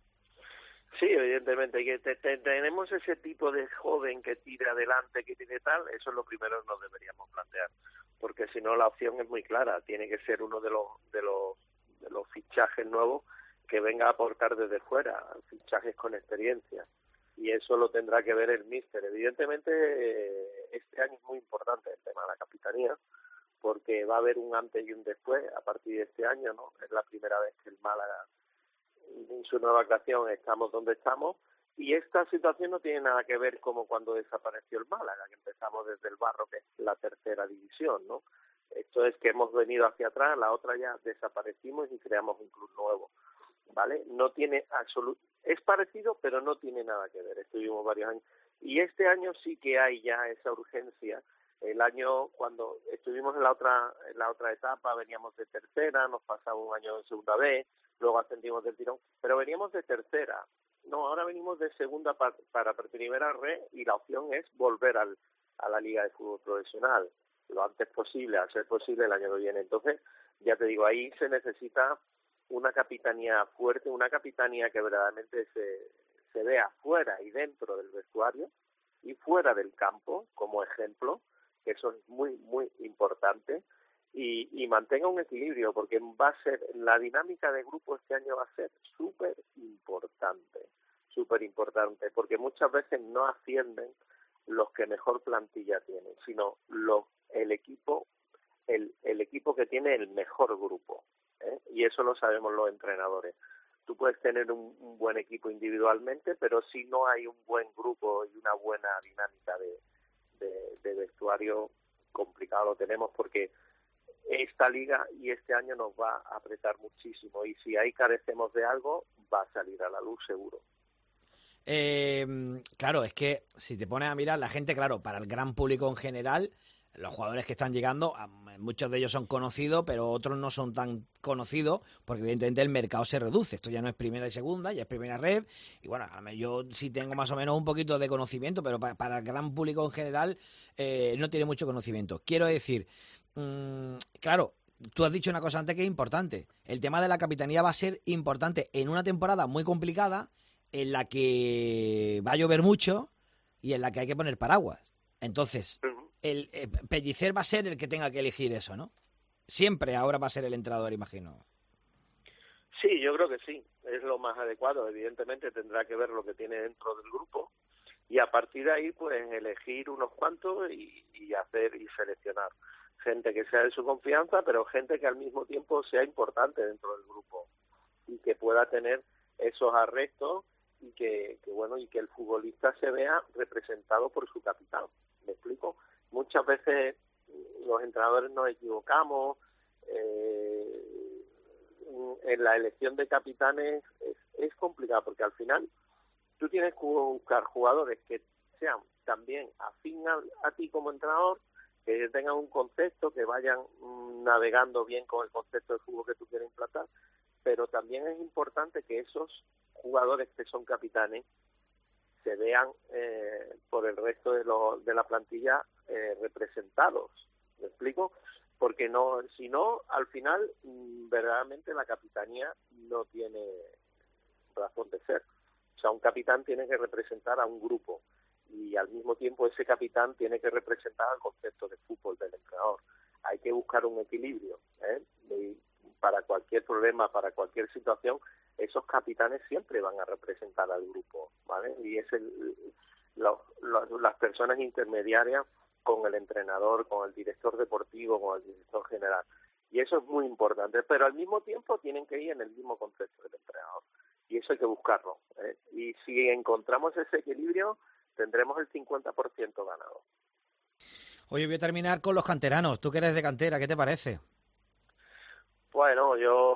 Sí, evidentemente, que te, te, tenemos ese tipo de joven que tire adelante, que tiene tal, eso es lo primero que nos deberíamos plantear, porque si no la opción es muy clara, tiene que ser uno de los de los de los fichajes nuevos que venga a aportar desde fuera, fichajes con experiencia, y eso lo tendrá que ver el míster. Evidentemente, eh, este año es muy importante el tema de la capitanía, porque va a haber un antes y un después a partir de este año, ¿no? Es la primera vez que el Málaga, en su nueva creación, estamos donde estamos, y esta situación no tiene nada que ver como cuando desapareció el Málaga, que empezamos desde el barro, que es la tercera división, ¿no? Esto es que hemos venido hacia atrás, la otra ya desaparecimos y creamos un club nuevo, ¿vale? No tiene absoluto, es parecido, pero no tiene nada que ver, estuvimos varios años, y este año sí que hay ya esa urgencia. El año, cuando estuvimos en la otra en la otra etapa, veníamos de tercera, nos pasamos un año en segunda B, luego ascendimos del tirón, pero veníamos de tercera. No, ahora venimos de segunda para, para primera red y la opción es volver al, a la Liga de Fútbol Profesional lo antes posible, a ser posible el año que viene. Entonces, ya te digo, ahí se necesita una capitanía fuerte, una capitanía que verdaderamente se, se vea fuera y dentro del vestuario y fuera del campo, como ejemplo, que eso es muy, muy importante, y, y mantenga un equilibrio, porque va a ser, la dinámica de grupo este año va a ser súper importante, súper importante, porque muchas veces no ascienden los que mejor plantilla tienen, sino los, el equipo, el, el equipo que tiene el mejor grupo, ¿eh? Y eso lo sabemos los entrenadores. Tú puedes tener un, un buen equipo individualmente, pero si no hay un buen grupo y una buena dinámica de De, de vestuario, complicado lo tenemos, porque esta liga y este año nos va a apretar muchísimo, y si ahí carecemos de algo va a salir a la luz seguro. Eh, claro, es que si te pones a mirar la gente, claro, para el gran público en general, los jugadores que están llegando, muchos de ellos son conocidos, pero otros no son tan conocidos, porque evidentemente el mercado se reduce. Esto ya no es primera y segunda, ya es primera red. Y bueno, yo sí tengo más o menos un poquito de conocimiento, pero para, para el gran público en general eh, no tiene mucho conocimiento. Quiero decir, mmm, claro, tú has dicho una cosa antes que es importante. El tema de la capitanía va a ser importante en una temporada muy complicada, en la que va a llover mucho y en la que hay que poner paraguas. Entonces, el eh, Pellicer va a ser el que tenga que elegir eso, ¿no? Siempre ahora va a ser el entrenador, imagino. Sí, yo creo que sí, es lo más adecuado. Evidentemente tendrá que ver lo que tiene dentro del grupo y a partir de ahí pues elegir unos cuantos y, y hacer y seleccionar gente que sea de su confianza, pero gente que al mismo tiempo sea importante dentro del grupo y que pueda tener esos arrestos y que, que bueno y que el futbolista se vea representado por su capitán. ¿Me explico? Muchas veces los entrenadores nos equivocamos, eh, en la elección de capitanes es, es complicado, porque al final tú tienes que buscar jugadores que sean también afín a, a ti como entrenador, que tengan un concepto, que vayan mmm, navegando bien con el concepto de fútbol que tú quieres implantar, pero también es importante que esos jugadores que son capitanes se vean eh, por el resto de, lo, de la plantilla eh, representados. ¿Me explico? Porque no, si no, al final, mmm, verdaderamente la capitanía no tiene razón de ser. O sea, un capitán tiene que representar a un grupo y al mismo tiempo ese capitán tiene que representar al concepto de fútbol del entrenador. Hay que buscar un equilibrio, ¿eh? Y para cualquier problema, para cualquier situación, esos capitanes siempre van a representar al grupo, ¿vale? Y es el, lo, lo, las personas intermediarias con el entrenador, con el director deportivo, con el director general. Y eso es muy importante, pero al mismo tiempo tienen que ir en el mismo concepto del entrenador. Y eso hay que buscarlo, ¿eh? Y si encontramos ese equilibrio, tendremos el cincuenta por ciento ganado. Oye, voy a terminar con los canteranos. Tú que eres de cantera, ¿qué te parece? Bueno, yo...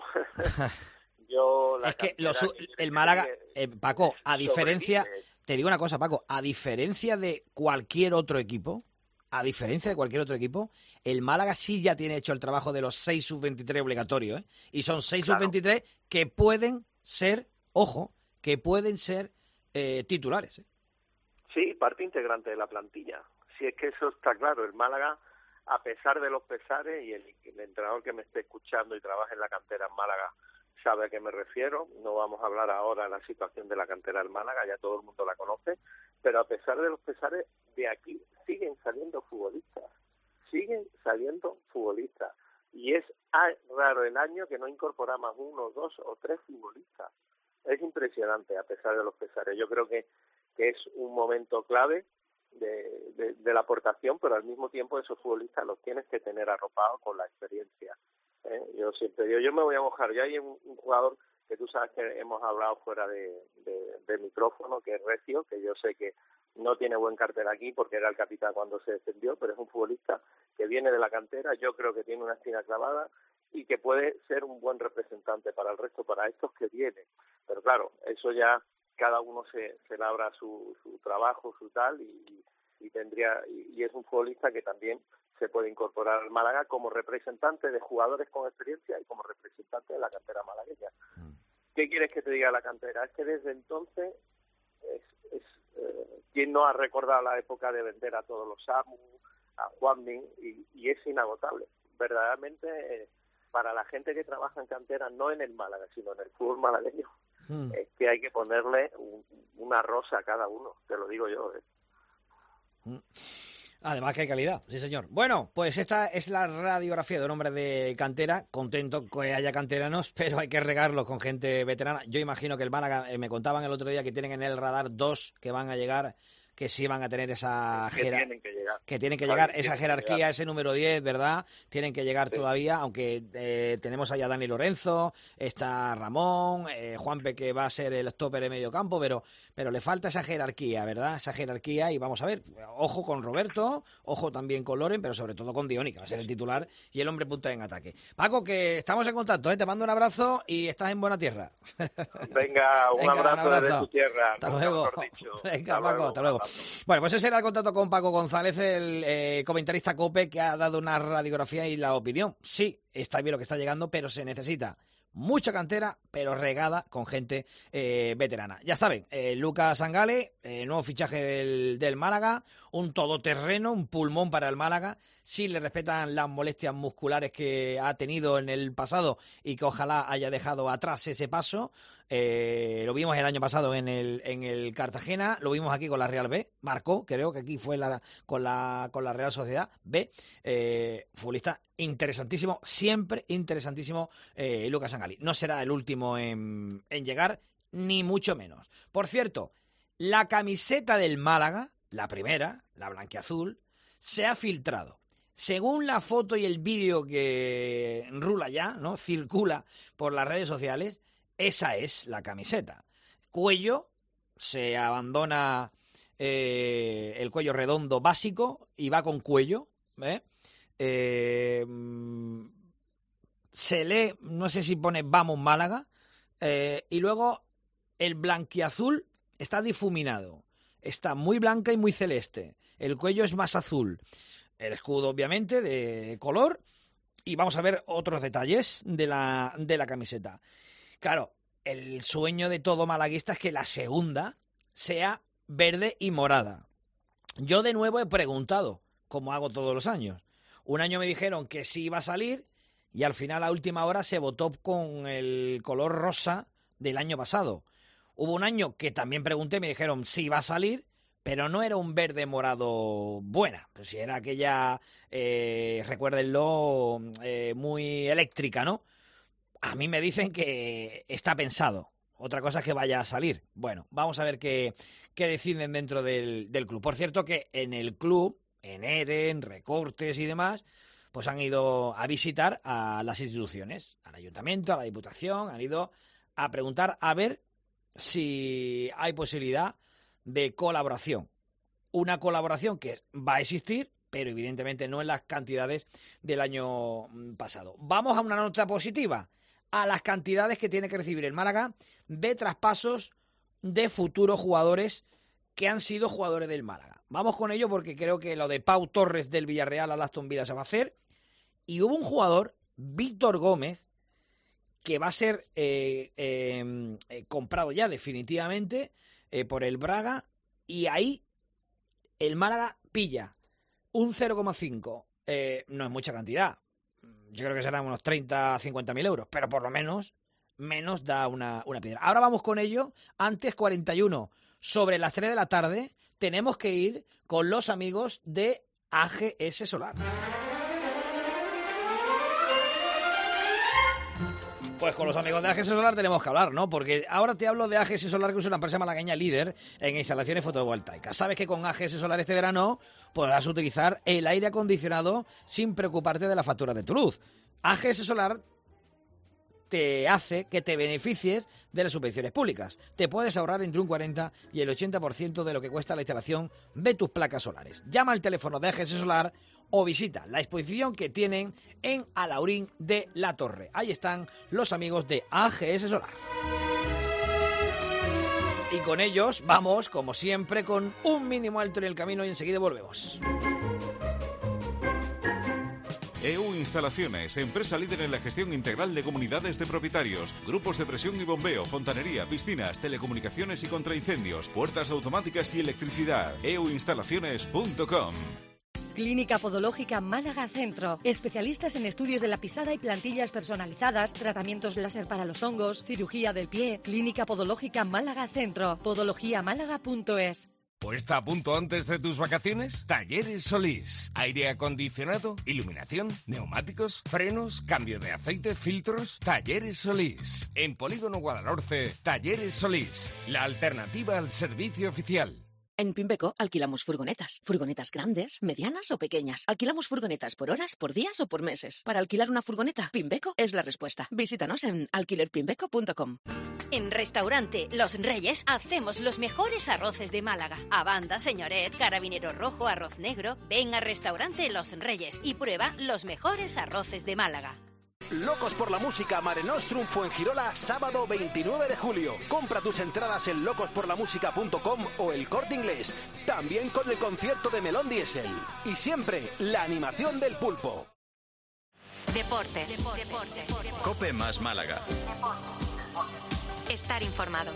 yo la es que los, que el Málaga, que, eh, Paco, a diferencia... sobrevive. Te digo una cosa, Paco, a diferencia de cualquier otro equipo, a diferencia de cualquier otro equipo, el Málaga sí ya tiene hecho el trabajo de los seis sub veintitrés obligatorios, ¿eh? Y son seis Claro. sub veintitrés que pueden ser, ojo, que pueden ser eh, titulares, ¿eh? Sí, parte integrante de la plantilla. Si es que eso está claro, el Málaga, a pesar de los pesares, y el, el entrenador que me esté escuchando y trabaja en la cantera en Málaga sabe a qué me refiero, no vamos a hablar ahora de la situación de la cantera del Málaga, ya todo el mundo la conoce, pero a pesar de los pesares, de aquí siguen saliendo futbolistas, siguen saliendo futbolistas, y es raro el año que no incorporamos uno, dos o tres futbolistas. Es impresionante a pesar de los pesares. Yo creo que que es un momento clave de, de, de la aportación, pero al mismo tiempo esos futbolistas los tienes que tener arropados con la experiencia. ¿eh? Yo siempre digo, yo me voy a mojar. Ya hay un, un jugador que tú sabes que hemos hablado fuera de, de, de micrófono, que es Recio, que yo sé que no tiene buen cartel aquí porque era el capitán cuando se descendió, pero es un futbolista que viene de la cantera, yo creo que tiene una espina clavada y que puede ser un buen representante para el resto, para estos que vienen. Pero claro, eso ya cada uno se, se labra su, su trabajo, su tal, y, y tendría y, y es un futbolista que también se puede incorporar al Málaga como representante de jugadores con experiencia y como representante de la cantera malagueña. Mm. ¿Qué quieres que te diga la cantera? Es que desde entonces, es, es, eh, ¿quién no ha recordado la época de vender a todos los Samu, a Juanmin? Y, y es inagotable. Verdaderamente, eh, para la gente que trabaja en cantera, no en el Málaga, sino en el fútbol malagueño, Hmm. es que hay que ponerle un, una rosa a cada uno, te lo digo yo. ¿eh? Hmm. Además que hay calidad, sí señor. Bueno, pues esta es la radiografía de un hombre de cantera, contento que haya canteranos, pero hay que regarlo con gente veterana. Yo imagino que el Málaga, eh, me contaban el otro día que tienen en el radar dos que van a llegar, que sí van a tener esa que jerarquía. Tienen que llegar. Que tienen que vale, llegar, tienen esa jerarquía, llegar. ese número diez, ¿verdad? Tienen que llegar sí. todavía, aunque eh, tenemos allá a Dani Lorenzo, está Ramón, eh, Juanpe que va a ser el stopper de medio campo, pero, pero le falta esa jerarquía, ¿verdad? Esa jerarquía y vamos a ver, ojo con Roberto, ojo también con Loren, pero sobre todo con Dioni, que va a ser el titular y el hombre punta en ataque. Paco, que estamos en contacto, ¿eh? Te mando un abrazo y estás en buena tierra. Venga, un, Venga, abrazo, un abrazo desde tu tierra. Hasta luego. Venga, hasta Paco, luego, hasta luego. Bueno, pues ese era el contacto con Paco González, el eh, comentarista COPE, que ha dado una radiografía y la opinión. Sí, está bien lo que está llegando, pero se necesita mucha cantera, pero regada con gente eh, veterana. Ya saben, eh, Lucas Sangale, eh, nuevo fichaje del, del Málaga, un todoterreno, un pulmón para el Málaga. Sí le respetan las molestias musculares que ha tenido en el pasado y que ojalá haya dejado atrás ese paso. Eh, lo vimos el año pasado en el en el Cartagena, lo vimos aquí con la Real B, marcó, creo que aquí fue la, con la con la Real Sociedad B, eh, futbolista interesantísimo, siempre interesantísimo eh, Lucas Sangali. No será el último en, en llegar, ni mucho menos. Por cierto, la camiseta del Málaga, la primera, la blanquiazul, se ha filtrado. Según la foto y el vídeo que rula ya, ¿no? Circula por las redes sociales, esa es la camiseta. Cuello, se abandona eh, el cuello redondo básico y va con cuello, ¿eh? eh, se lee, no sé si pone Vamos Málaga, eh, y luego el blanquiazul está difuminado, está muy blanca y muy celeste, el cuello es más azul, el escudo obviamente de color, y vamos a ver otros detalles de la, de la camiseta. Claro, el sueño de todo malaguista es que la segunda sea verde y morada. Yo de nuevo he preguntado, como hago todos los años. Un año me dijeron que sí iba a salir y al final a última hora se votó con el color rosa del año pasado. Hubo un año que también pregunté, me dijeron sí iba a salir, pero no era un verde morado buena. Pues si era aquella, eh, recuérdenlo, eh, muy eléctrica, ¿no? A mí me dicen que está pensado. Otra cosa es que vaya a salir. Bueno, vamos a ver qué, qué deciden dentro del, del club. Por cierto que en el club, en ERE, en recortes y demás, pues han ido a visitar a las instituciones, al ayuntamiento, a la diputación, han ido a preguntar a ver si hay posibilidad de colaboración. Una colaboración que va a existir, pero evidentemente no en las cantidades del año pasado. Vamos a una nota positiva, a las cantidades que tiene que recibir el Málaga de traspasos de futuros jugadores que han sido jugadores del Málaga. Vamos con ello porque creo que lo de Pau Torres del Villarreal al Aston Villa se va a hacer. Y hubo un jugador, Víctor Gómez, que va a ser eh, eh, eh, comprado ya definitivamente eh, por el Braga. Y ahí el Málaga pilla un cero coma cinco. Eh, no es mucha cantidad. Yo creo que serán unos treinta a cincuenta mil euros. Pero por lo menos, menos da una, una piedra. Ahora vamos con ello. Antes, cuarenta y uno. Sobre las tres de la tarde, tenemos que ir con los amigos de A G S Solar. Pues con los amigos de A G S Solar tenemos que hablar, ¿no? Porque ahora te hablo de A G S Solar, que es una empresa malagueña líder en instalaciones fotovoltaicas. Sabes que con A G S Solar este verano podrás utilizar el aire acondicionado sin preocuparte de la factura de tu luz. A G S Solar te hace que te beneficies de las subvenciones públicas. Te puedes ahorrar entre un cuarenta y el ochenta por ciento de lo que cuesta la instalación de tus placas solares. Llama al teléfono de A G S Solar o visita la exposición que tienen en Alaurín de la Torre. Ahí están los amigos de A G S Solar. Y con ellos vamos, como siempre, con un mínimo alto en el camino y enseguida volvemos. E U Instalaciones, empresa líder en la gestión integral de comunidades de propietarios, grupos de presión y bombeo, fontanería, piscinas, telecomunicaciones y contraincendios, puertas automáticas y electricidad. e u instalaciones punto com. Clínica Podológica Málaga Centro. Especialistas en estudios de la pisada y plantillas personalizadas, tratamientos láser para los hongos, cirugía del pie. Clínica Podológica Málaga Centro. podología málaga punto es. ¿Puesta a punto antes de tus vacaciones? Talleres Solís. Aire acondicionado, iluminación, neumáticos, frenos, cambio de aceite, filtros. Talleres Solís. En Polígono Guadalhorce, Talleres Solís. La alternativa al servicio oficial. En Pimbeco alquilamos furgonetas. Furgonetas grandes, medianas o pequeñas. Alquilamos furgonetas por horas, por días o por meses. Para alquilar una furgoneta, Pimbeco es la respuesta. Visítanos en alquiler pimbeco punto com. En Restaurante Los Reyes hacemos los mejores arroces de Málaga. Abanda, señoret, carabinero rojo, arroz negro. Ven a Restaurante Los Reyes y prueba los mejores arroces de Málaga. Locos por la Música Mare Nostrum Fuengirola, sábado veintinueve de julio. Compra tus entradas en locos por la música punto com o El Corte Inglés. También con el concierto de Melón Diesel. Y siempre, la animación del pulpo. Deportes. Deportes. Deportes. Cope más Málaga. Estar informado.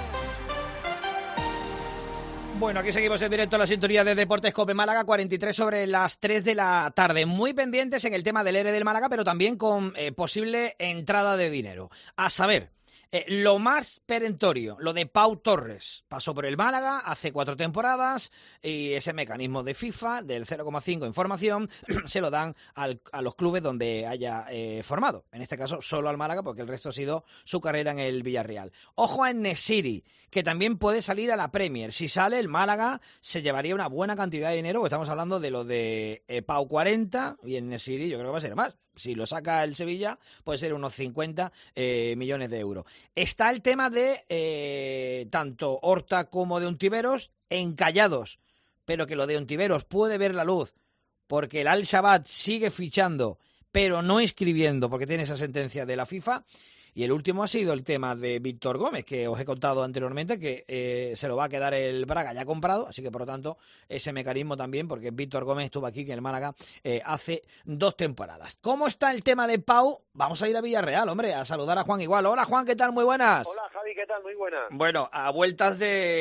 Bueno, aquí seguimos en directo a la sintonía de Deportes Cope Málaga, cuarenta y tres sobre las tres de la tarde. Muy pendientes en el tema del ERE del Málaga, pero también con eh, posible entrada de dinero. A saber, eh, lo más perentorio, lo de Pau Torres. Pasó por el Málaga hace cuatro temporadas y ese mecanismo de FIFA del cero coma cinco en formación se lo dan al, a los clubes donde haya eh, formado. En este caso, solo al Málaga, porque el resto ha sido su carrera en el Villarreal. Ojo a En-Nesyri, que también puede salir a la Premier. Si sale, el Málaga se llevaría una buena cantidad de dinero, porque estamos hablando de lo de eh, Pau cuarenta y En-Nesyri yo creo que va a ser más. Si lo saca el Sevilla, puede ser unos cincuenta eh, millones de euros. Está el tema de eh, tanto Horta como de Ontiveros encallados, pero que lo de Ontiveros puede ver la luz porque el Al-Shabaab sigue fichando, pero no inscribiendo, porque tiene esa sentencia de la FIFA. Y el último ha sido el tema de Víctor Gómez, que os he contado anteriormente, que eh, se lo va a quedar el Braga ya comprado, así que por lo tanto ese mecanismo también, porque Víctor Gómez estuvo aquí, que en el Málaga, eh, hace dos temporadas. ¿Cómo está el tema de Pau? Vamos a ir a Villarreal, hombre, a saludar a Juan Igual. Hola Juan, ¿qué tal? Muy buenas. Hola Javi, ¿qué tal? Muy buenas. Bueno, a vueltas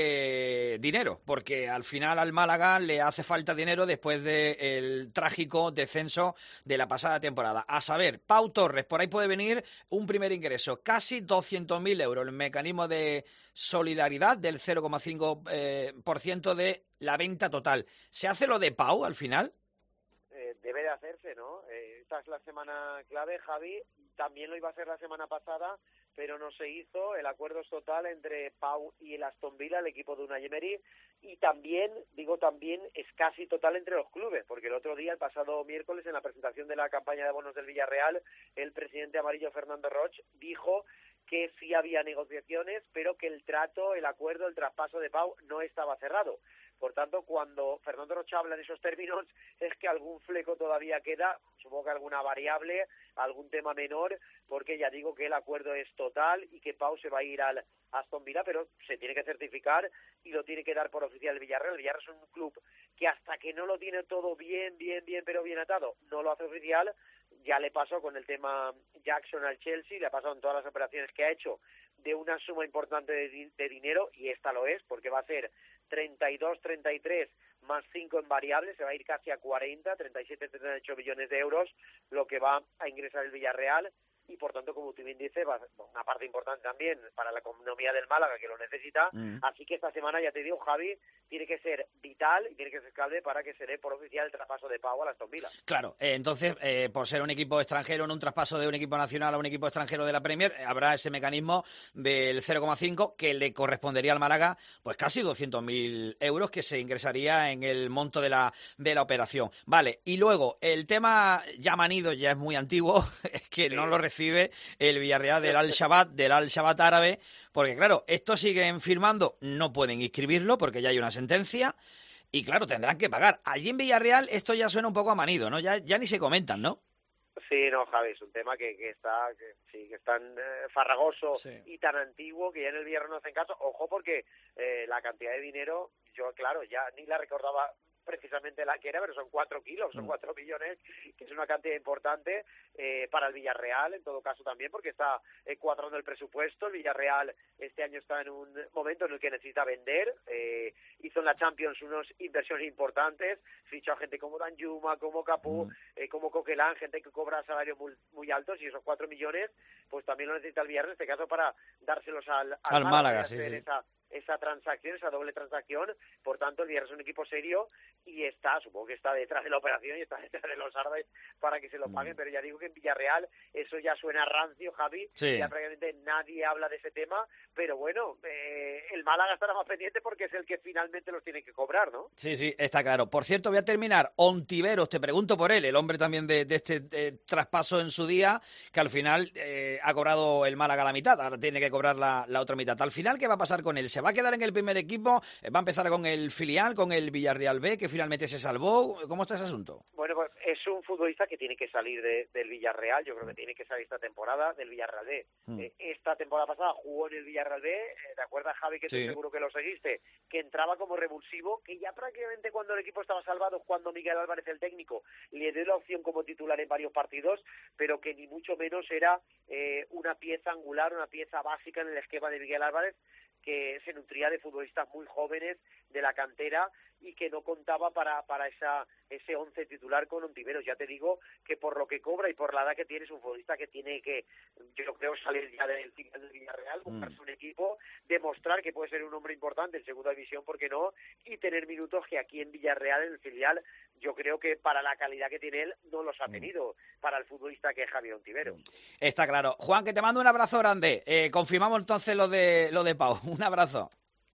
de dinero, porque al final al Málaga le hace falta dinero después del trágico descenso de la pasada temporada. A saber, Pau Torres, por ahí puede venir un primer ingreso. Casi doscientos mil euros, el mecanismo de solidaridad del cero coma cinco por ciento de la venta total. ¿Se hace lo de Pau al final? Eh, debe de hacerse, ¿no? Eh, esta es la semana clave, Javi. También lo iba a hacer la semana pasada, pero no se hizo. El acuerdo es total entre Pau y el Aston Villa, el equipo de Unai Emery, y también, digo también, es casi total entre los clubes, porque el otro día, el pasado miércoles, en la presentación de la campaña de bonos del Villarreal, el presidente amarillo Fernando Roig dijo que sí había negociaciones, pero que el trato, el acuerdo, el traspaso de Pau no estaba cerrado. Por tanto, cuando Fernando Roig habla en esos términos, es que algún fleco todavía queda, supongo que alguna variable, algún tema menor, porque ya digo que el acuerdo es total y que Pau se va a ir al Aston Villa, pero se tiene que certificar y lo tiene que dar por oficial el Villarreal. El Villarreal es un club que hasta que no lo tiene todo bien, bien, bien, pero bien atado, no lo hace oficial. Ya le pasó con el tema Jackson al Chelsea, le ha pasado en todas las operaciones que ha hecho de una suma importante de, de dinero, y esta lo es, porque va a ser treinta y dos, treinta y tres más cinco en variables, se va a ir casi a cuarenta, treinta y siete, treinta y ocho millones de euros, lo que va a ingresar el Villarreal. Y por tanto, como tú bien dices, va una parte importante también para la economía del Málaga, que lo necesita. Mm. Así que esta semana, ya te digo, Javi, tiene que ser vital y tiene que ser clave para que se dé por oficial el traspaso de Pau a las Aston Villa. Claro, eh, entonces, eh, por ser un equipo extranjero en un traspaso de un equipo nacional a un equipo extranjero de la Premier, eh, habrá ese mecanismo del cero coma cinco que le correspondería al Málaga, pues casi doscientos mil euros que se ingresaría en el monto de la, de la operación. Vale, y luego, el tema ya manido, ya es muy antiguo, es que sí. No lo recibe el Villarreal del Al-Shabaab, del Al-Shabaab árabe, porque claro, estos siguen firmando, no pueden inscribirlo porque ya hay una sentencia y claro, tendrán que pagar. Allí en Villarreal esto ya suena un poco a manido, ¿no? Ya, ya ni se comentan, ¿no? Sí, no, Javi, es un tema que, que está que, sí, que es tan eh, farragoso sí. y tan antiguo que ya en el Villarreal no hacen caso. Ojo, porque eh, la cantidad de dinero, yo claro, ya ni la recordaba precisamente la que era, pero son cuatro kilos, son cuatro millones, que es una cantidad importante eh, para el Villarreal, en todo caso también, porque está eh, cuadrando el presupuesto. El Villarreal este año está en un momento en el que necesita vender, eh, hizo en la Champions unas inversiones importantes, fichó a gente como Danjuma, como Capú, mm. eh, como Coquelin, gente que cobra salarios muy, muy altos, y esos cuatro millones, pues también lo necesita el Villarreal, en este caso para dárselos al, al, al Málaga, Málaga sí, sí. Esa, esa transacción, esa doble transacción. Por tanto, el Villarreal es un equipo serio y está, supongo que está detrás de la operación y está detrás de los árabes para que se lo paguen, mm. pero ya digo que en Villarreal eso ya suena rancio, Javi, sí. ya prácticamente nadie habla de ese tema, pero bueno, eh, el Málaga estará más pendiente porque es el que finalmente los tiene que cobrar, ¿no? Sí, sí, está claro. Por cierto, voy a terminar, Ontiveros, te pregunto por él, el hombre también de, de este de, traspaso en su día, que al final eh, ha cobrado el Málaga la mitad, ahora tiene que cobrar la, la otra mitad. Al final, ¿qué va a pasar con él? ¿Se va a quedar en el primer equipo? ¿Va a empezar con el filial, con el Villarreal B, que finalmente se salvó? ¿Cómo está ese asunto? Bueno, pues es un futbolista que tiene que salir de, del Villarreal, yo creo que tiene que salir esta temporada del Villarreal B. Mm. Eh, esta temporada pasada jugó en el Villarreal B, eh, ¿te acuerdas, Javi, que sí. Tú seguro que lo seguiste? Que entraba como revulsivo, que ya prácticamente cuando el equipo estaba salvado, cuando Miguel Álvarez, el técnico, le dio la opción como titular en varios partidos, pero que ni mucho menos era eh, una pieza angular, una pieza básica en el esquema de Miguel Álvarez, que se nutría de futbolistas muy jóvenes de la cantera y que no contaba para para esa ese once titular con Ontiveros. Ya te digo que por lo que cobra y por la edad que tiene, es un futbolista que tiene que, yo creo, salir ya del final del Villarreal, buscarse mm. un equipo, demostrar que puede ser un hombre importante en segunda división, ¿por qué no? Y tener minutos que aquí en Villarreal, en el filial, yo creo que para la calidad que tiene él, no los ha tenido mm. para el futbolista que es Javier Ontiveros. Está claro. Juan, que te mando un abrazo grande. Eh, confirmamos entonces lo de lo de Pau. Un abrazo.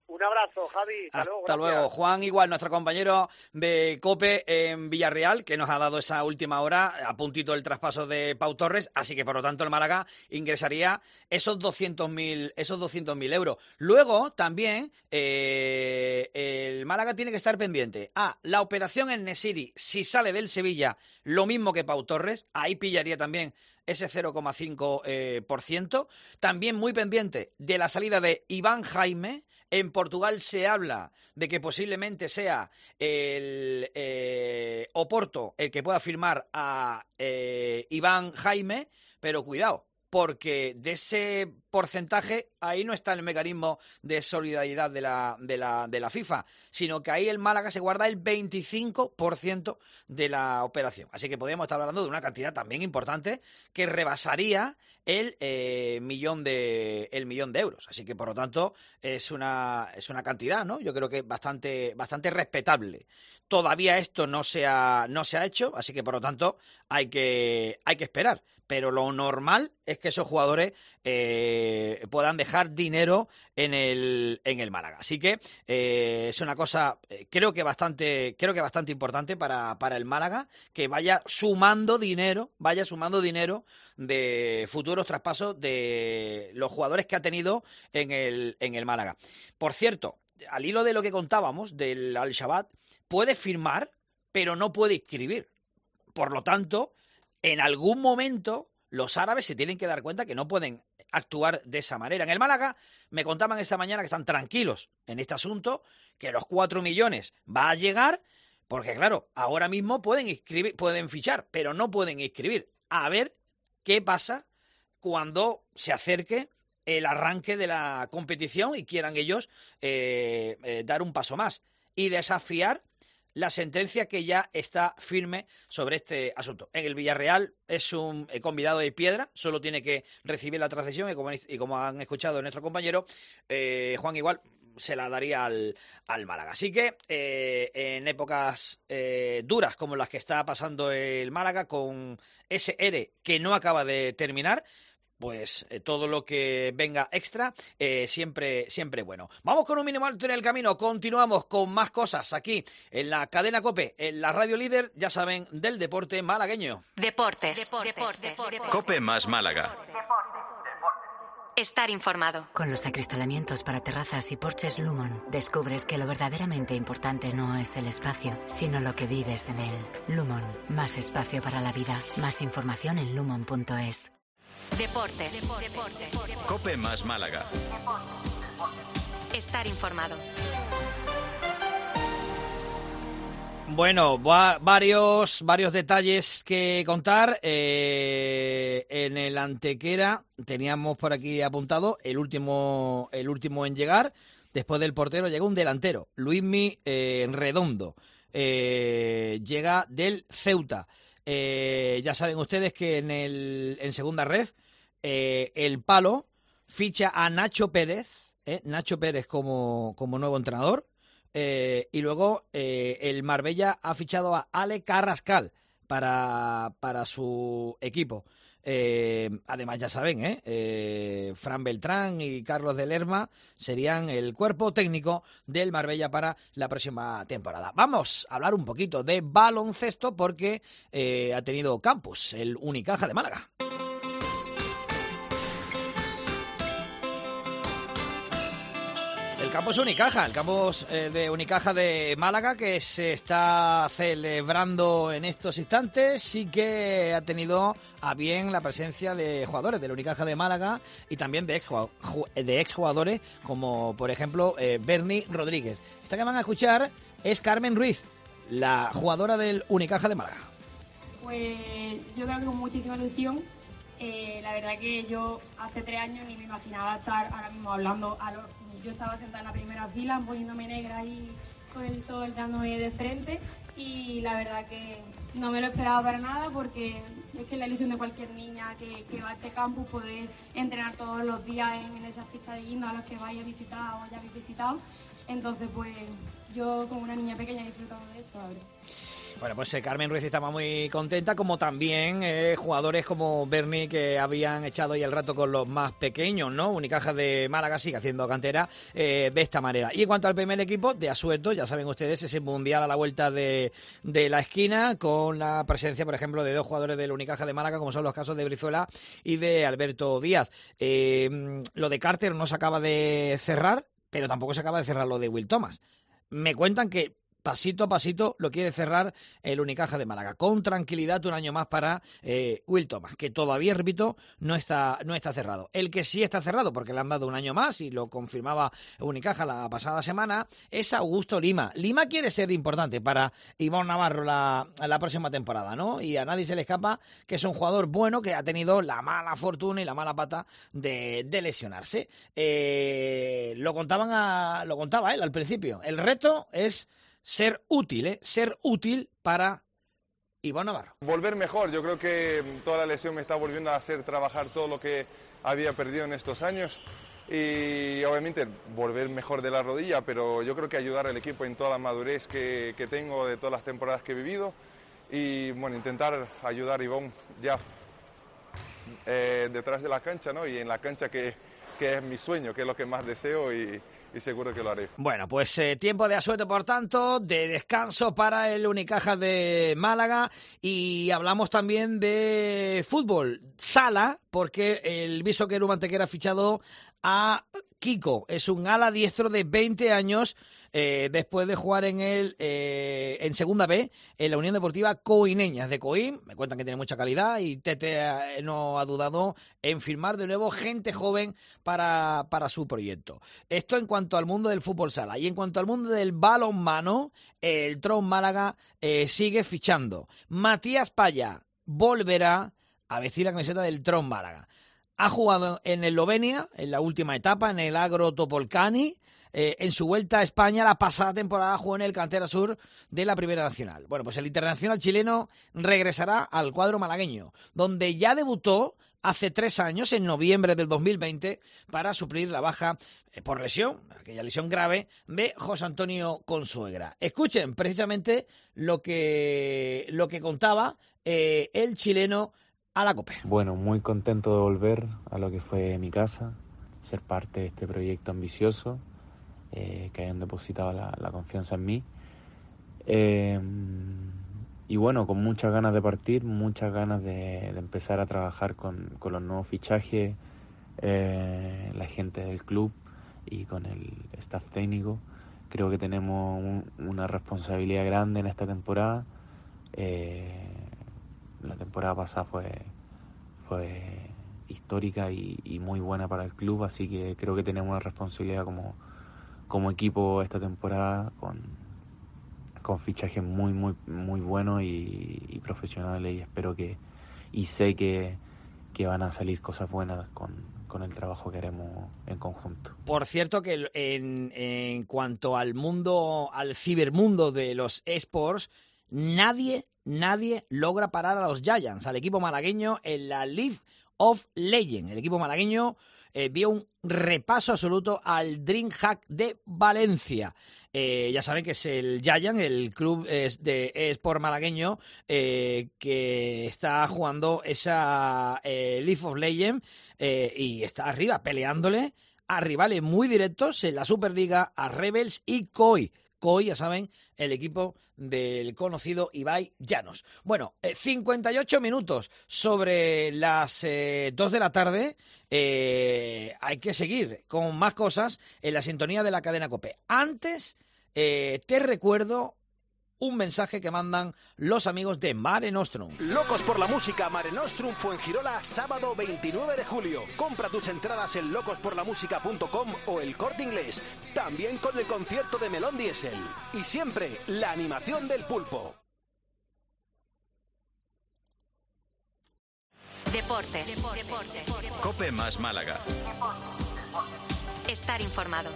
Un abrazo, Javi. Hasta, Hasta luego. luego. Gracias. Juan, igual, nuestro compañero de COPE en Villarreal, que nos ha dado esa última hora, a puntito el traspaso de Pau Torres, así que por lo tanto el Málaga ingresaría esos doscientos mil esos doscientos mil euros. Luego, también, eh, el Málaga tiene que estar pendiente a la operación en Nesiri. Si sale del Sevilla, lo mismo que Pau Torres, ahí pillaría también ese cero coma cinco por ciento. También muy pendiente de la salida de Iván Jaime. En Portugal se habla de que posiblemente sea el eh, Oporto el que pueda firmar a eh, Iván Jaime, pero cuidado, porque de ese porcentaje ahí no está el mecanismo de solidaridad de la, de la, de la FIFA, sino que ahí el Málaga se guarda el veinticinco por ciento de la operación. Así que podríamos estar hablando de una cantidad también importante que rebasaría el eh, millón de el millón de euros. Así que por lo tanto es una es una cantidad, ¿no? Yo creo que bastante bastante respetable. Todavía esto no se ha no se ha hecho, así que por lo tanto hay que hay que esperar. Pero lo normal es que esos jugadores eh, puedan dejar dinero en el en el Málaga. Así que eh, es una cosa, eh, creo que bastante creo que bastante importante para, para el Málaga, que vaya sumando dinero, vaya sumando dinero de futuros traspasos de los jugadores que ha tenido en el en el Málaga. Por cierto, al hilo de lo que contábamos del Al-Shabaab, puede firmar, pero no puede inscribir. Por lo tanto, en algún momento los árabes se tienen que dar cuenta que no pueden actuar de esa manera. En el Málaga me contaban esta mañana que están tranquilos en este asunto, que los cuatro millones va a llegar, porque claro, ahora mismo pueden inscribir, pueden fichar, pero no pueden inscribir. A ver qué pasa cuando se acerque el arranque de la competición y quieran ellos eh, eh, dar un paso más y desafiar la sentencia que ya está firme sobre este asunto. En el Villarreal es un convidado de piedra, solo tiene que recibir la transacción y como, y como han escuchado nuestro compañero, eh, Juan igual se la daría al, al Málaga. Así que eh, en épocas eh, duras como las que está pasando el Málaga, con ese E R E que no acaba de terminar, pues eh, todo lo que venga extra eh, siempre siempre bueno. Vamos con un mínimo alto en el camino, continuamos con más cosas aquí en la cadena COPE, en la radio líder, ya saben, del deporte malagueño. Deportes. Deportes. Deportes. Deportes. COPE más Málaga. Estar informado. Con los acristalamientos para terrazas y porches Lumon, descubres que lo verdaderamente importante no es el espacio, sino lo que vives en él. Lumon, más espacio para la vida. Más información en lumon punto es. Deportes. Deportes. Deportes. COPE más Málaga. Estar informado. Bueno, va, varios varios detalles que contar. Eh, en el Antequera teníamos por aquí apuntado el último el último en llegar. Después del portero llegó un delantero, Luismi eh, Redondo. Eh, llega del Ceuta. Eh, ya saben ustedes que en el en segunda ref eh, el Palo ficha a Nacho Pérez, eh, Nacho Pérez como, como nuevo entrenador, eh, y luego eh, el Marbella ha fichado a Ale Carrascal para, para su equipo. Eh, además ya saben, eh, eh, Fran Beltrán y Carlos de Lerma serían el cuerpo técnico del Marbella para la próxima temporada. Vamos a hablar un poquito de baloncesto porque eh, ha tenido campus el Unicaja de Málaga. El campus Unicaja, el campus eh, de Unicaja de Málaga, que se está celebrando en estos instantes y que ha tenido a bien la presencia de jugadores del Unicaja de Málaga y también de, ex, de exjugadores como por ejemplo eh, Bernie Rodríguez. Esta que van a escuchar es Carmen Ruiz, la jugadora del Unicaja de Málaga. Pues yo creo que con muchísima ilusión. Eh, la verdad que yo hace tres años ni me imaginaba estar ahora mismo hablando a los... Yo estaba sentada en la primera fila, poniéndome negra ahí con el sol dándome de frente y la verdad que no me lo esperaba para nada porque es que la ilusión de cualquier niña que, que va a este campus poder entrenar todos los días en, en esas pistas de guinda a los que vaya a visitar o ya habéis visitado. Entonces pues yo como una niña pequeña he disfrutado de esto, la verdad. Bueno, pues eh, Carmen Ruiz estaba muy contenta, como también eh, jugadores como Berni, que habían echado ahí el rato con los más pequeños, ¿no? Unicaja de Málaga sigue haciendo cantera eh, de esta manera. Y en cuanto al primer equipo, de Asueto, ya saben ustedes, ese mundial a la vuelta de, de la esquina, con la presencia, por ejemplo, de dos jugadores del Unicaja de Málaga, como son los casos de Brizuela y de Alberto Díaz. Eh, lo de Carter no se acaba de cerrar, pero tampoco se acaba de cerrar lo de Will Thomas. Me cuentan que pasito a pasito lo quiere cerrar el Unicaja de Málaga, con tranquilidad un año más para eh, Will Thomas, que todavía, repito, no está, no está cerrado. El que sí está cerrado, porque le han dado un año más, y lo confirmaba Unicaja la pasada semana, es Augusto Lima. Lima quiere ser importante para Iván Navarro la, la próxima temporada, ¿no? Y a nadie se le escapa que es un jugador bueno, que ha tenido la mala fortuna y la mala pata de, de lesionarse. Eh, lo contaban a, lo contaba él al principio. El reto es ser útil, ¿eh? Ser útil para Iván Navarro. Volver mejor, yo creo que toda la lesión me está volviendo a hacer trabajar todo lo que había perdido en estos años y obviamente volver mejor de la rodilla, pero yo creo que ayudar al equipo en toda la madurez que, que tengo de todas las temporadas que he vivido y bueno, intentar ayudar a Iván ya eh, detrás de la cancha, ¿no? Y en la cancha que, que es mi sueño, que es lo que más deseo y y seguro que lo haré. Bueno, pues eh, tiempo de asueto, por tanto, de descanso para el Unicaja de Málaga, y hablamos también de fútbol sala, porque el Viso-Querú Mantequera ha fichado a Kiko. Es un ala diestro de veinte años, eh, después de jugar en el eh, en Segunda B, en la Unión Deportiva Coineñas de Coín. Me cuentan que tiene mucha calidad y Tete eh, no ha dudado en firmar de nuevo gente joven para, para su proyecto. Esto en cuanto al mundo del fútbol sala. Y en cuanto al mundo del balonmano, el Tron Málaga eh, sigue fichando. Matías Paya volverá a vestir la camiseta del Tron Málaga. Ha jugado en Eslovenia, en la última etapa, en el Agro Topolcani. Eh, en su vuelta a España, la pasada temporada jugó en el Cantera Sur de la Primera Nacional. Bueno, pues el internacional chileno regresará al cuadro malagueño, donde ya debutó hace tres años, en noviembre del dos mil veinte, para suplir la baja eh, por lesión, aquella lesión grave, de José Antonio Consuegra. Escuchen precisamente lo que, lo que contaba eh, el chileno a la COPE. Bueno, muy contento de volver a lo que fue mi casa, ser parte de este proyecto ambicioso, eh, que hayan depositado la, la confianza en mí. Eh, y bueno, con muchas ganas de partir, muchas ganas de, de empezar a trabajar con, con los nuevos fichajes, eh, la gente del club y con el staff técnico. Creo que tenemos un, una responsabilidad grande en esta temporada. Eh, La temporada pasada fue, fue histórica y, y muy buena para el club, así que creo que tenemos una responsabilidad como, como equipo esta temporada con, con fichajes muy muy muy buenos y, y profesionales, y espero que y sé que, que van a salir cosas buenas con, con el trabajo que haremos en conjunto. Por cierto que en, en cuanto al mundo, al cibermundo de los eSports, nadie Nadie logra parar a los Giants, al equipo malagueño en la League of Legends. El equipo malagueño eh, dio un repaso absoluto al DreamHack de Valencia. Eh, ya saben que es el Giant, el club eh, de eSport malagueño, eh, que está jugando esa eh, League of Legends eh, y está arriba, peleándole a rivales muy directos en la Superliga, a Rebels y C O I. C O I, ya saben, el equipo del conocido Ibai Llanos. Bueno, eh, cincuenta y ocho minutos sobre las eh, dos de la tarde. Eh, hay que seguir con más cosas en la sintonía de la cadena COPE. Antes, eh, te recuerdo un mensaje que mandan los amigos de Mare Nostrum. Locos por la música Mare Nostrum Fuengirola, sábado veintinueve de julio. Compra tus entradas en locos por la música punto com o El Corte Inglés. También con el concierto de Melón Diesel. Y siempre la animación del pulpo. Deportes. Deportes. COPE más Málaga. Estar informado.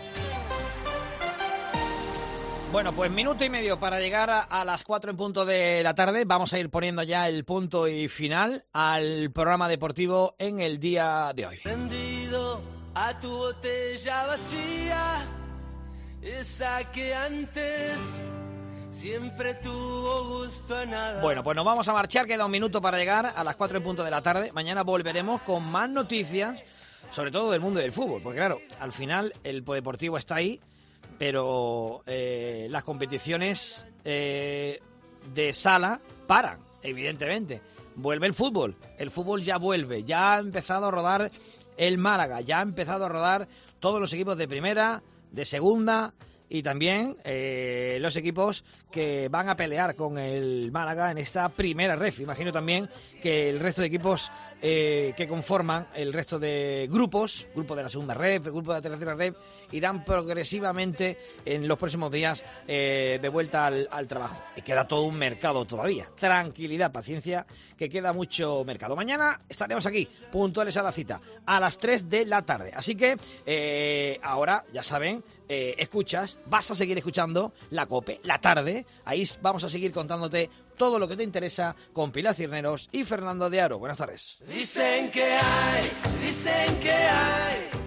Bueno, pues minuto y medio para llegar a, a las cuatro en punto de la tarde. Vamos a ir poniendo ya el punto y final al programa deportivo en el día de hoy. Rendido a tu botella vacía, esa que antes siempre tuvo gusto a nada. Bueno, pues nos vamos a marchar, queda un minuto para llegar a las cuatro en punto de la tarde. Mañana volveremos con más noticias, sobre todo del mundo del fútbol, porque claro, al final el polideportivo está ahí, pero eh, las competiciones eh, de sala paran, evidentemente. Vuelve el fútbol, el fútbol ya vuelve, ya ha empezado a rodar el Málaga, ya ha empezado a rodar todos los equipos de primera, de segunda y también eh, los equipos que van a pelear con el Málaga en esta primera ref. Imagino también que el resto de equipos eh, que conforman el resto de grupos, grupo de la segunda ref, el grupo de la tercera ref, irán progresivamente en los próximos días eh, de vuelta al, al trabajo. Y queda todo un mercado todavía. Tranquilidad, paciencia, que queda mucho mercado. Mañana estaremos aquí, puntuales a la cita, a las tres de la tarde. Así que eh, ahora, ya saben, eh, escuchas, vas a seguir escuchando la COPE, la tarde. Ahí vamos a seguir contándote todo lo que te interesa con Pilar Cisneros y Fernando de Aro. Buenas tardes. Dicen que hay, dicen que hay